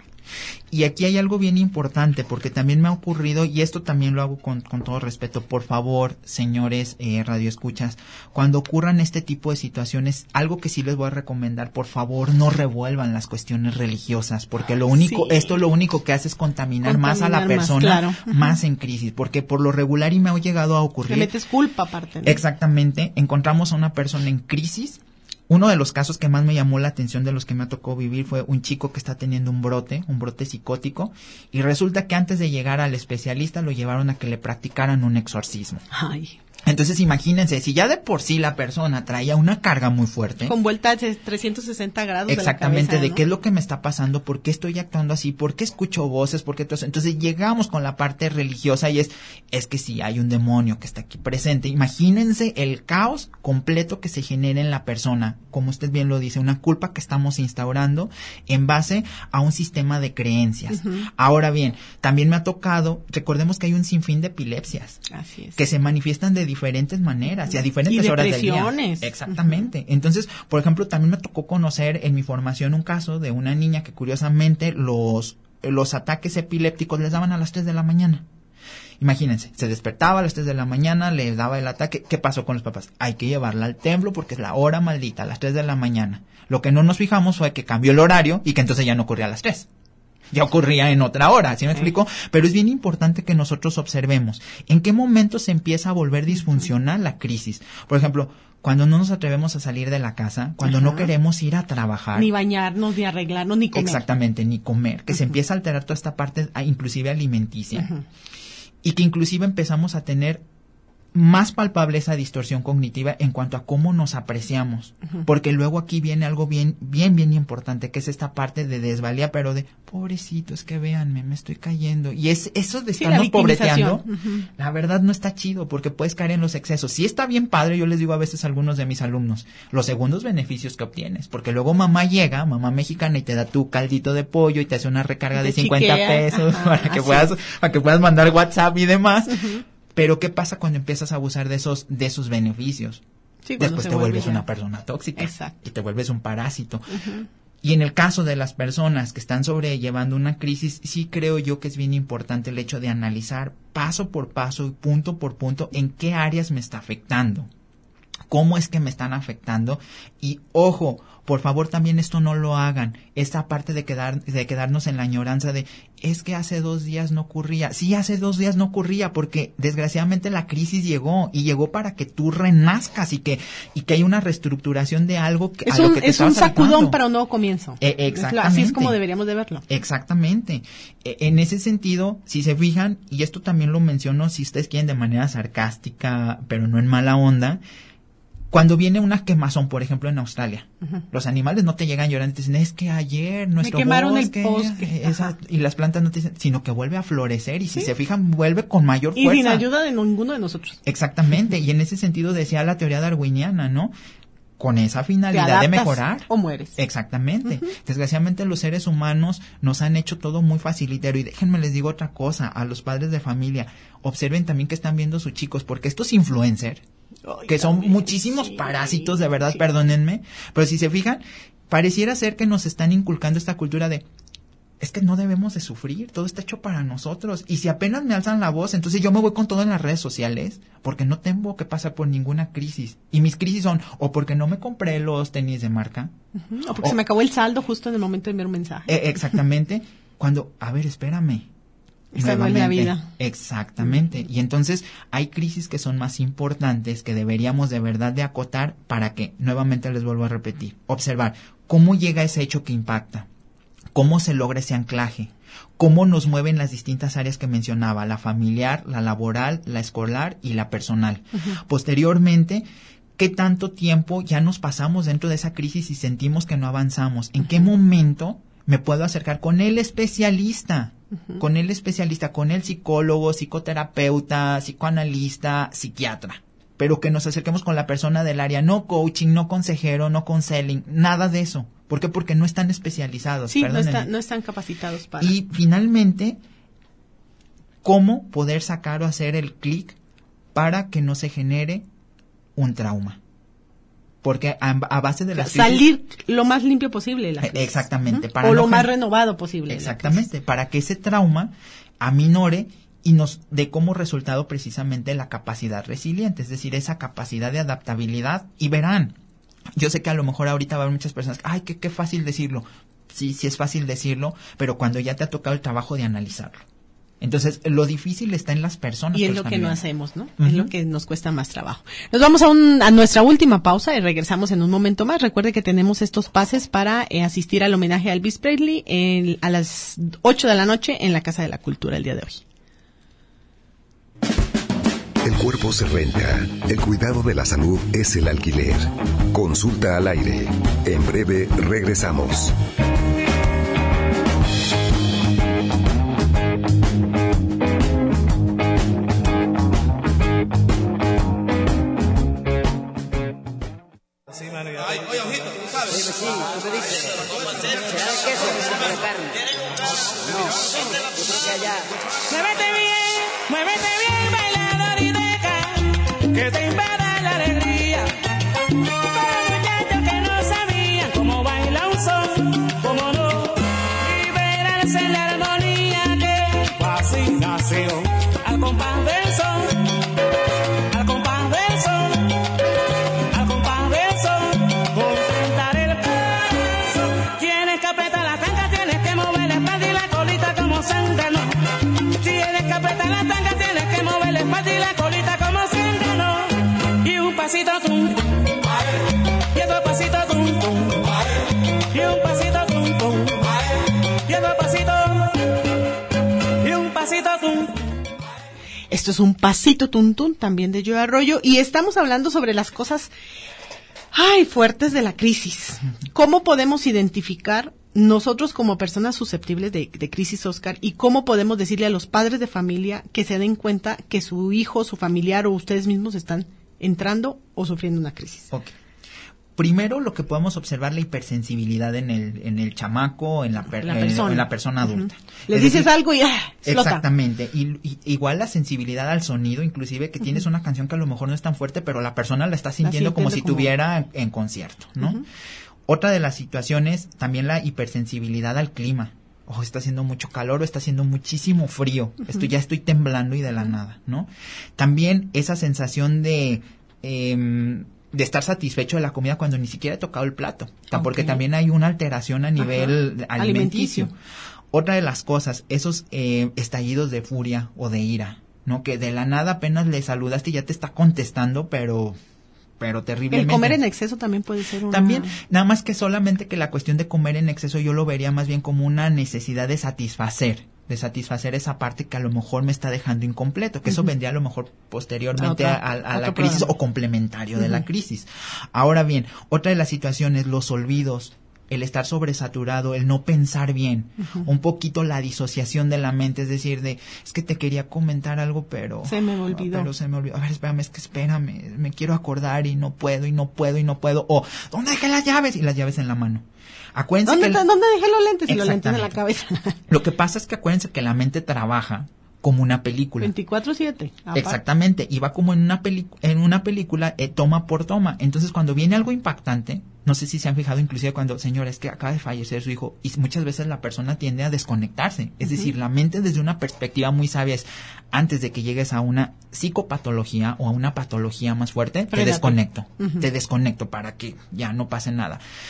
Y aquí hay algo bien importante, porque también me ha ocurrido, y esto también lo hago con todo respeto, por favor, señores radioescuchas, cuando ocurran este tipo de situaciones, algo que sí les voy a recomendar, por favor, no revuelvan las cuestiones religiosas, porque esto lo único que hace es contaminar más a la más, persona, claro. más en crisis, porque por lo regular, y me ha llegado a ocurrir. Le metes culpa aparte, ¿no? Exactamente, encontramos a una persona en crisis. Uno de los casos que más me llamó la atención de los que me tocó vivir fue un chico que está teniendo un brote psicótico, y resulta que antes de llegar al especialista lo llevaron a que le practicaran un exorcismo. Ay. Entonces imagínense, si ya de por sí la persona traía una carga muy fuerte. Con vuelta de 360 grados. Exactamente, de la cabeza, de ¿no? qué es lo que me está pasando, por qué estoy actuando así, por qué escucho voces, por qué todo eso. Entonces llegamos con la parte religiosa y es que si hay un demonio que está aquí presente. Imagínense el caos completo que se genera en la persona, como usted bien lo dice, una culpa que estamos instaurando en base a un sistema de creencias. Ahora bien, también me ha tocado, recordemos que hay un sinfín de epilepsias. Así es. Que se manifiestan de diferentes maneras y a diferentes horas del día. Depresiones. Exactamente. Entonces, por ejemplo, también me tocó conocer en mi formación un caso de una niña que curiosamente los ataques epilépticos les daban a las 3 de la mañana. Imagínense, se despertaba a las 3 de la mañana, le daba el ataque. ¿Qué pasó con los papás? Hay que llevarla al templo porque es la hora maldita, a las 3 de la mañana. Lo que no nos fijamos fue que cambió el horario y que entonces ya no ocurría a las 3. Ya ocurría en otra hora, ¿sí me explico? Pero es bien importante que nosotros observemos en qué momento se empieza a volver disfuncional la crisis. Por ejemplo, cuando no nos atrevemos a salir de la casa, cuando no queremos ir a trabajar. Ni bañarnos, ni arreglarnos, ni comer. Exactamente, ni comer. Que se empieza a alterar toda esta parte, inclusive alimenticia. Y que inclusive empezamos a tener más palpable esa distorsión cognitiva en cuanto a cómo nos apreciamos, porque luego aquí viene algo bien importante, que es esta parte de desvalía, pero de pobrecito, es que véanme, me estoy cayendo, y es eso de estarnos pobreteando, la verdad no está chido, porque puedes caer en los excesos. Sí está bien padre, yo les digo a veces a algunos de mis alumnos, los segundos beneficios que obtienes, porque luego mamá mexicana, y te da tu caldito de pollo y te hace una recarga de 50 pesos para que puedas mandar WhatsApp y demás. Pero ¿qué pasa cuando empiezas a abusar de esos beneficios? Sí, después te vuelves una persona tóxica. Exacto. Y te vuelves un parásito. Y en el caso de las personas que están sobrellevando una crisis, sí creo yo que es bien importante el hecho de analizar paso por paso y punto por punto en qué áreas me está afectando. ¿Cómo es que me están afectando? Y ojo, por favor también esto no lo hagan. Esta parte de quedarnos en la añoranza de, es que hace 2 días no ocurría. Sí, hace 2 días no ocurría porque desgraciadamente la crisis llegó y llegó para que tú renazcas y que hay una reestructuración de algo que, es un sacudón para un nuevo comienzo. Exactamente. Así es como deberíamos de verlo. Exactamente. En ese sentido, si se fijan, y esto también lo menciono si ustedes quieren de manera sarcástica, pero no en mala onda, cuando viene una quemazón, por ejemplo, en Australia, los animales no te llegan llorando y te dicen, es que ayer nuestro me quemaron bosque, el bosque. Y las plantas no te dicen, sino que vuelve a florecer y si se fijan, vuelve con mayor fuerza. Y sin ayuda de ninguno de nosotros. Exactamente, y en ese sentido decía la teoría darwiniana, ¿no? Con esa finalidad de mejorar. O mueres. Exactamente. Desgraciadamente los seres humanos nos han hecho todo muy facilitero. Y déjenme les digo otra cosa, a los padres de familia, observen también que están viendo sus chicos, porque estos influencers, que son muchísimos parásitos, de verdad, perdónenme, pero si se fijan, pareciera ser que nos están inculcando esta cultura de, es que no debemos de sufrir, todo está hecho para nosotros, y si apenas me alzan la voz, entonces yo me voy con todo en las redes sociales, porque no tengo que pasar por ninguna crisis, y mis crisis son, o porque no me compré los tenis de marca, o porque se me acabó el saldo justo en el momento de enviar un mensaje. Exactamente, cuando, a ver, espérame, Esa no es la vida. Exactamente. Y entonces hay crisis que son más importantes, que deberíamos de verdad de acotar para que, nuevamente les vuelvo a repetir, observar cómo llega ese hecho que impacta, cómo se logra ese anclaje, cómo nos mueven las distintas áreas que mencionaba, la familiar, la laboral, la escolar y la personal. Posteriormente, ¿qué tanto tiempo ya nos pasamos dentro de esa crisis y sentimos que no avanzamos? ¿En qué momento me puedo acercar con el especialista? Con el especialista, con el psicólogo, psicoterapeuta, psicoanalista, psiquiatra. Pero que nos acerquemos con la persona del área, no coaching, no consejero, no counseling, nada de eso. ¿Por qué? Porque no están especializados. Sí, no están capacitados para. Y finalmente, ¿cómo poder sacar o hacer el clic para que no se genere un trauma? Porque a base de las salir lo más limpio posible de la crisis. Exactamente. Para o lo más renovado posible. Exactamente, para que ese trauma aminore y nos dé como resultado precisamente la capacidad resiliente, es decir, esa capacidad de adaptabilidad. Y verán, yo sé que a lo mejor ahorita va a haber muchas personas, ay, qué fácil decirlo. Sí es fácil decirlo, pero cuando ya te ha tocado el trabajo de analizarlo. Entonces, lo difícil está en las personas. Y es lo que no hacemos, ¿no? Es lo que nos cuesta más trabajo. Nos vamos a nuestra última pausa y regresamos en un momento más. Recuerde que tenemos estos pases para asistir al homenaje a Elvis Presley a las 8 de la noche en la Casa de la Cultura el día de hoy. El cuerpo se renta. El cuidado de la salud es el alquiler. Consulta al aire. En breve regresamos. Oye, ojito, tú sabes. Sí, tú me dices. ¿Será de queso o de carne? No, yo creo que allá. Muévete bien, bailador y deja que te invada la alegría. Para muchachos que no sabían cómo baila un son, cómo no, liberarse en la armonía que fascinación al compás del son. Pasito tum, y otro pasito tum tum, y un pasito tum tum, y otro pasito, y un pasito tum. Esto es un pasito tum tum, también de Joe Arroyo, y estamos hablando sobre las cosas, fuertes de la crisis. ¿Cómo podemos identificar nosotros como personas susceptibles de crisis, Oscar, y cómo podemos decirle a los padres de familia que se den cuenta que su hijo, su familiar o ustedes mismos están entrando o sufriendo una crisis? Okay. Primero, lo que podemos observar, la hipersensibilidad en el chamaco, en la persona adulta. Le dices algo y explota. Exactamente. Y igual la sensibilidad al sonido, inclusive que tienes una canción que a lo mejor no es tan fuerte, pero la persona la está sintiendo como si tuviera en concierto, ¿no? Otra de las situaciones, también la hipersensibilidad al clima. Está haciendo mucho calor o está haciendo muchísimo frío. Ya estoy temblando y de la nada, ¿no? También esa sensación de estar satisfecho de la comida cuando ni siquiera he tocado el plato. Porque también hay una alteración a nivel alimenticio. Otra de las cosas, esos estallidos de furia o de ira, ¿no? Que de la nada apenas le saludaste y ya te está contestando, pero terriblemente. El comer en exceso también puede ser una... También, nada más que solamente que la cuestión de comer en exceso yo lo vería más bien como una necesidad de satisfacer esa parte que a lo mejor me está dejando incompleto, que eso vendría a lo mejor posteriormente a la crisis programa. O complementario de la crisis. Ahora bien, otra de las situaciones, los olvidos, el estar sobresaturado, el no pensar bien, un poquito la disociación de la mente, es decir, es que te quería comentar algo, pero... Se me olvidó. A ver, espérame, me quiero acordar y no puedo, o ¿dónde dejé las llaves? Y las llaves en la mano. Acuérdense ¿Dónde dejé los lentes? Y los lentes en la cabeza. Lo que pasa es que acuérdense que la mente trabaja como una película. 24/7. Exactamente, y va como en una película, toma por toma. Entonces, cuando viene algo impactante, no sé si se han fijado, inclusive cuando, señora, es que acaba de fallecer su hijo, y muchas veces la persona tiende a desconectarse. Es decir, la mente desde una perspectiva muy sabia es, antes de que llegues a una psicopatología o a una patología más fuerte, te desconecto para que ya no pase nada.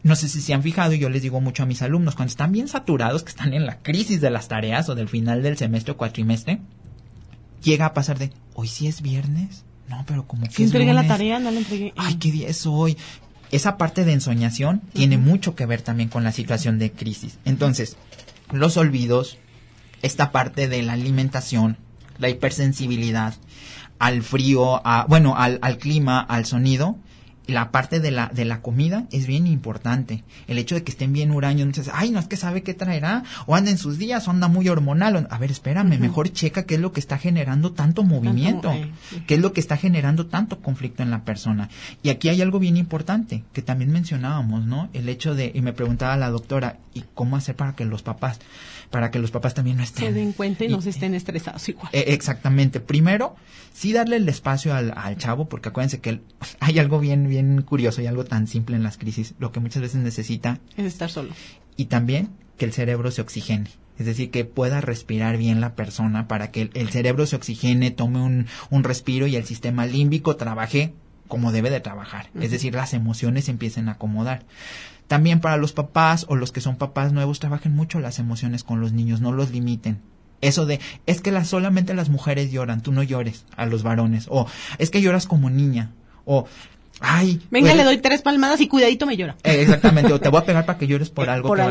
No sé si se han fijado, y yo les digo mucho a mis alumnos, cuando están bien saturados, que están en la crisis de las tareas o del final del semestre o cuatrimestre, llega a pasar de, ¿hoy sí es viernes? No, pero como que si es entregué lunes. la tarea, no la entregué. Ay, ¿qué día es hoy? Esa parte de ensoñación tiene mucho que ver también con la situación de crisis. Entonces, los olvidos, esta parte de la alimentación, la hipersensibilidad al frío, al clima, al sonido, la parte de la comida es bien importante. El hecho de que estén bien huraños, entonces, ay, no es que sabe qué traerá, o anda en sus días, o anda muy hormonal. A ver, espérame, mejor checa qué es lo que está generando tanto movimiento, qué es lo que está generando tanto conflicto en la persona. Y aquí hay algo bien importante, que también mencionábamos, ¿no? El hecho de, y me preguntaba la doctora, ¿y cómo hacer para que los papás también no estén... se den cuenta y no se estén estresados igual. Exactamente. Primero, sí darle el espacio al chavo, porque acuérdense que hay algo bien curioso y algo tan simple en las crisis. Lo que muchas veces necesita es estar solo. Y también que el cerebro se oxigene. Es decir, que pueda respirar bien la persona para que el cerebro se oxigene, tome un respiro y el sistema límbico trabaje como debe de trabajar. Es decir, las emociones se empiecen a acomodar. También para los papás o los que son papás nuevos, trabajen mucho las emociones con los niños, no los limiten. Eso de, es que solamente las mujeres lloran, tú no llores a los varones. O, es que lloras como niña. O, ay... venga, le doy 3 palmadas y cuidadito me llora. Exactamente, o te voy a pegar para que llores por algo que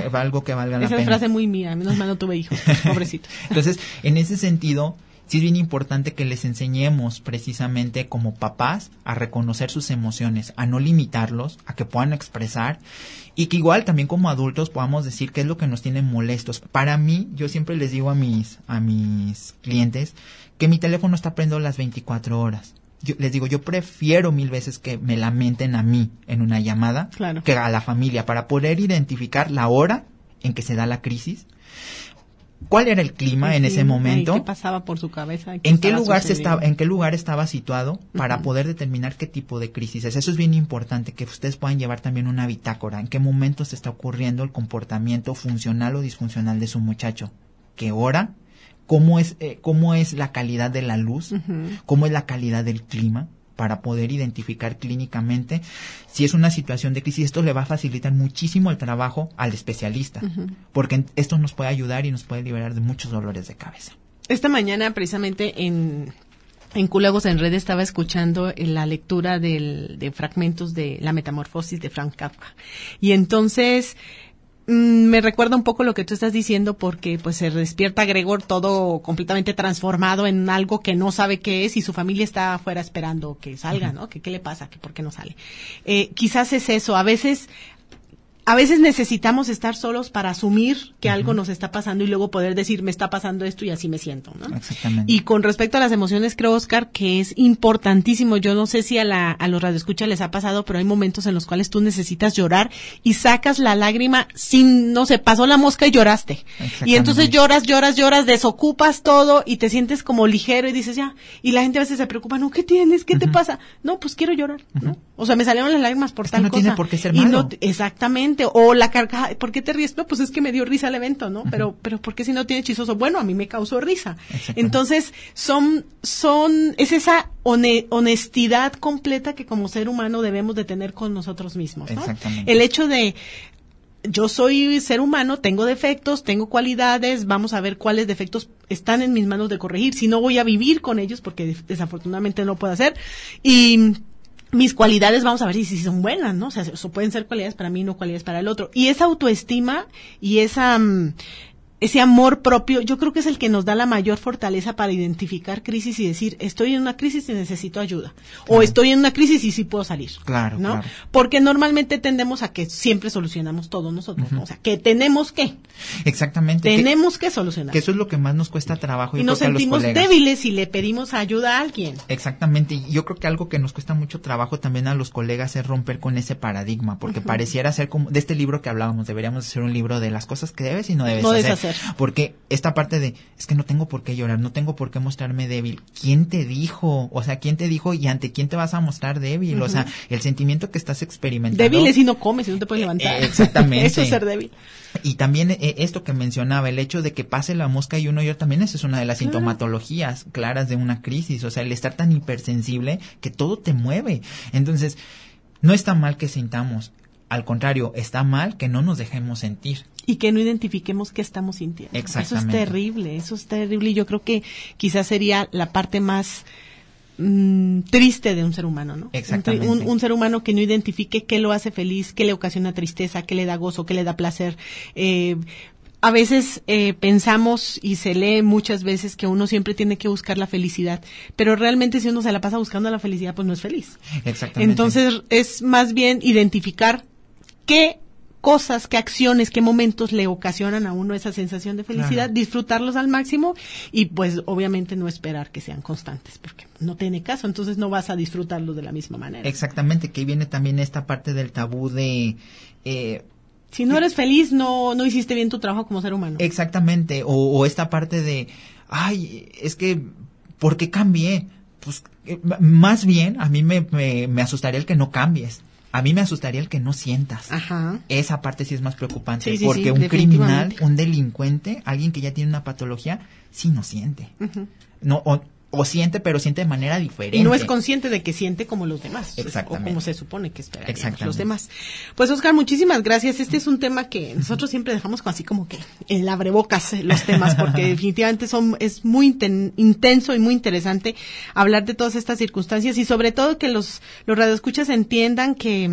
valga la pena. Esa frase muy mía, menos mal no tuve hijos, pobrecito. Entonces, en ese sentido, sí es bien importante que les enseñemos precisamente como papás a reconocer sus emociones, a no limitarlos, a que puedan expresar y que igual también como adultos podamos decir qué es lo que nos tiene molestos. Para mí, yo siempre les digo a mis clientes que mi teléfono está prendido las 24 horas. Yo les digo, yo prefiero 1000 veces que me lamenten a mí en una llamada que a la familia para poder identificar la hora en que se da la crisis. ¿Cuál era el clima en ese momento? ¿Qué pasaba por su cabeza? ¿En qué lugar estaba situado para poder determinar qué tipo de crisis es? Eso es bien importante, que ustedes puedan llevar también una bitácora. ¿En qué momento se está ocurriendo el comportamiento funcional o disfuncional de su muchacho? ¿Qué hora? ¿Cómo es la calidad de la luz? ¿Cómo es la calidad del clima? Para poder identificar clínicamente si es una situación de crisis. Esto le va a facilitar muchísimo el trabajo al especialista, porque esto nos puede ayudar y nos puede liberar de muchos dolores de cabeza. Esta mañana, precisamente en Cúlagos en Red, estaba escuchando la lectura de fragmentos de La Metamorfosis de Franz Kafka. Y entonces me recuerda un poco lo que tú estás diciendo, porque pues se despierta Gregor todo completamente transformado en algo que no sabe qué es y su familia está afuera esperando que salga, ¿no? ¿Qué le pasa? ¿Por qué no sale? Quizás es eso. A veces necesitamos estar solos para asumir que algo nos está pasando y luego poder decir, me está pasando esto y así me siento, ¿no? Exactamente. Y con respecto a las emociones, creo, Oscar, que es importantísimo. Yo no sé si a los radioescuchas les ha pasado, pero hay momentos en los cuales tú necesitas llorar y sacas la lágrima pasó la mosca y lloraste. Y entonces lloras, desocupas todo y te sientes como ligero y dices ya. Y la gente a veces se preocupa, no, ¿qué tienes? ¿Qué te pasa? No, pues quiero llorar, ¿no? O sea, me salieron las lágrimas por tal cosa. No tiene por qué ser malo. Exactamente. O la carcajada, ¿por qué te ríes? No, pues es que me dio risa el evento, ¿no? Pero ¿por qué si no tiene chistoso? Bueno, a mí me causó risa. Entonces, es esa honestidad completa que como ser humano debemos de tener con nosotros mismos, ¿no? Exactamente. El hecho de, yo soy ser humano, tengo defectos, tengo cualidades, vamos a ver cuáles defectos están en mis manos de corregir. Si no, voy a vivir con ellos, porque desafortunadamente no puedo hacer. Y mis cualidades, vamos a ver si son buenas, ¿no? O sea, eso pueden ser cualidades para mí, no cualidades para el otro. Y esa autoestima y ese amor propio, yo creo que es el que nos da la mayor fortaleza para identificar crisis y decir, estoy en una crisis y necesito ayuda. O estoy en una crisis y sí puedo salir. Claro, ¿no? claro. Porque normalmente tendemos a que siempre solucionamos todo nosotros, ¿no? O sea, que tenemos que. Exactamente. Tenemos que solucionar. Que eso es lo que más nos cuesta trabajo. Y nos sentimos débiles si le pedimos ayuda a alguien. Exactamente. Y yo creo que algo que nos cuesta mucho trabajo también a los colegas es romper con ese paradigma, porque pareciera ser como, de este libro que hablábamos, deberíamos hacer un libro de las cosas que debes y no debes hacer. Porque esta parte de, es que no tengo por qué llorar, no tengo por qué mostrarme débil. ¿Quién te dijo? O sea, ¿quién te dijo y ante quién te vas a mostrar débil? O sea, el sentimiento que estás experimentando. Débil es si no comes, si no te puedes levantar. Exactamente. Eso es ser débil. Y también esto que mencionaba, el hecho de que pase la mosca y uno llora, también esa es una de las sintomatologías claras de una crisis. O sea, el estar tan hipersensible que todo te mueve. Entonces, no está mal que sintamos. al contrario, está mal que no nos dejemos sentir. Y que no identifiquemos qué estamos sintiendo. Exactamente. Eso es terrible y yo creo que quizás sería la parte más triste de un ser humano, ¿no? Exactamente. Un ser humano que no identifique qué lo hace feliz, qué le ocasiona tristeza, qué le da gozo, qué le da placer. A veces pensamos y se lee muchas veces que uno siempre tiene que buscar la felicidad, pero realmente si uno se la pasa buscando la felicidad, pues no es feliz. Exactamente. Entonces es más bien identificar qué cosas, qué acciones, qué momentos le ocasionan a uno esa sensación de felicidad, claro, disfrutarlos al máximo y pues obviamente no esperar que sean constantes porque no tiene caso, entonces no vas a disfrutarlos de la misma manera. Exactamente, que viene también esta parte del tabú de... si no eres feliz, no hiciste bien tu trabajo como ser humano. Exactamente, o esta parte de, ay, es que, ¿por qué cambié? Pues, más bien, a mí me asustaría el que no cambies. A mí me asustaría el que no sientas. Ajá. Esa parte sí es más preocupante, sí, porque un criminal, un delincuente, alguien que ya tiene una patología, sí no siente. Uh-huh. No, o siente, pero siente de manera diferente. Y no es consciente de que siente como los demás. Exactamente. O como se supone que esperaríamos los demás. Pues, Oscar, muchísimas gracias. Este es un tema que nosotros siempre dejamos así como que en la abrebocas los temas, porque definitivamente es muy intenso y muy interesante hablar de todas estas circunstancias y sobre todo que los radioescuchas entiendan que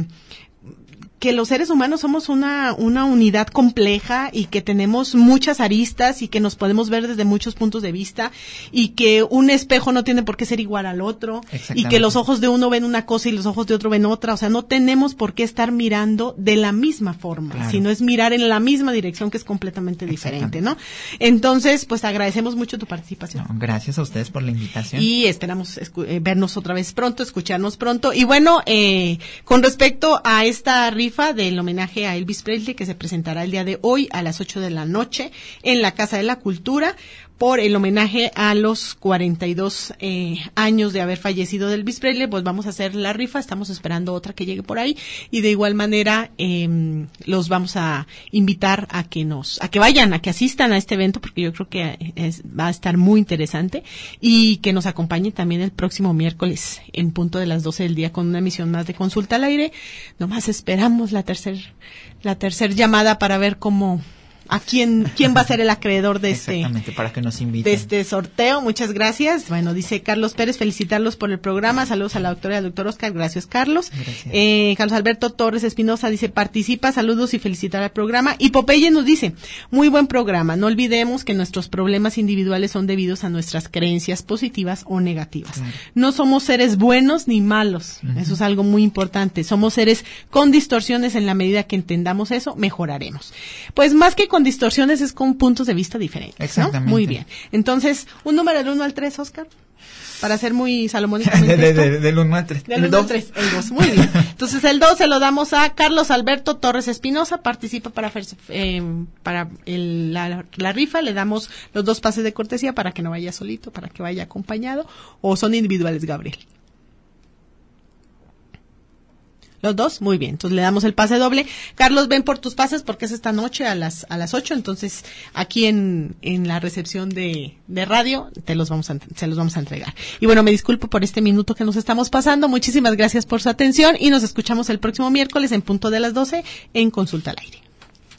los seres humanos somos una unidad compleja y que tenemos muchas aristas y que nos podemos ver desde muchos puntos de vista y que un espejo no tiene por qué ser igual al otro y que los ojos de uno ven una cosa y los ojos de otro ven otra, o sea, no tenemos por qué estar mirando de la misma forma, claro, sino es mirar en la misma dirección que es completamente diferente, ¿no? Entonces, pues agradecemos mucho tu participación. No, gracias a ustedes por la invitación. Y esperamos vernos otra vez pronto, escucharnos pronto. Y bueno, con respecto a esta rifa del homenaje a Elvis Presley que se presentará el día de hoy a las 8 de la noche en la Casa de la Cultura por el homenaje a los 42 años de haber fallecido de Elvis Presley, pues vamos a hacer la rifa, estamos esperando otra que llegue por ahí y de igual manera los vamos a invitar a que vayan, a que asistan a este evento porque yo creo que va a estar muy interesante y que nos acompañen también el próximo miércoles en punto de las 12 del día con una emisión más de Consulta al Aire. Nomás esperamos la tercer llamada para ver a quién va a ser el acreedor de exactamente, para que nos inviten. De este sorteo. Muchas gracias. Bueno, dice Carlos Pérez, felicitarlos por el programa. Saludos a la doctora y al doctor Oscar. Gracias, Carlos. Gracias. Carlos Alberto Torres Espinosa dice, participa, saludos y felicitar al programa. Y Popeye nos dice, muy buen programa. No olvidemos que nuestros problemas individuales son debidos a nuestras creencias positivas o negativas. Claro. No somos seres buenos ni malos. Uh-huh. Eso es algo muy importante. Somos seres con distorsiones. En la medida que entendamos eso, mejoraremos. Pues más que con distorsiones es con puntos de vista diferentes. Exactamente. ¿No? Muy bien. Entonces, un número del 1 al 3, Oscar, para ser muy salomónicamente. Del 1 al 3. Del 1 al 3, el 2. Muy bien. Entonces, el 2 se lo damos a Carlos Alberto Torres Espinosa. Participa para la rifa. Le damos los 2 pases de cortesía para que no vaya solito, para que vaya acompañado. O son individuales, Gabriel. Los 2, muy bien. Entonces le damos el pase doble. Carlos, ven por tus pases porque es esta noche a las 8. Entonces aquí en la recepción de radio se los vamos a entregar. Y bueno, me disculpo por este minuto que nos estamos pasando. Muchísimas gracias por su atención y nos escuchamos el próximo miércoles en punto de las 12 en Consulta al Aire.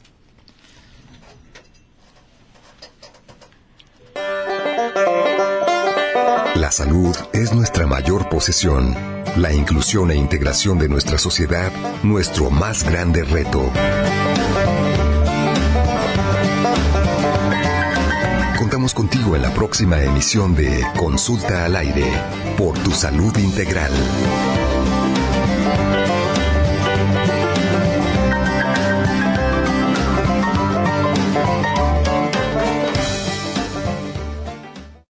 La salud es nuestra mayor posesión. La inclusión e integración de nuestra sociedad, nuestro más grande reto. Contamos contigo en la próxima emisión de Consulta al Aire, por tu salud integral.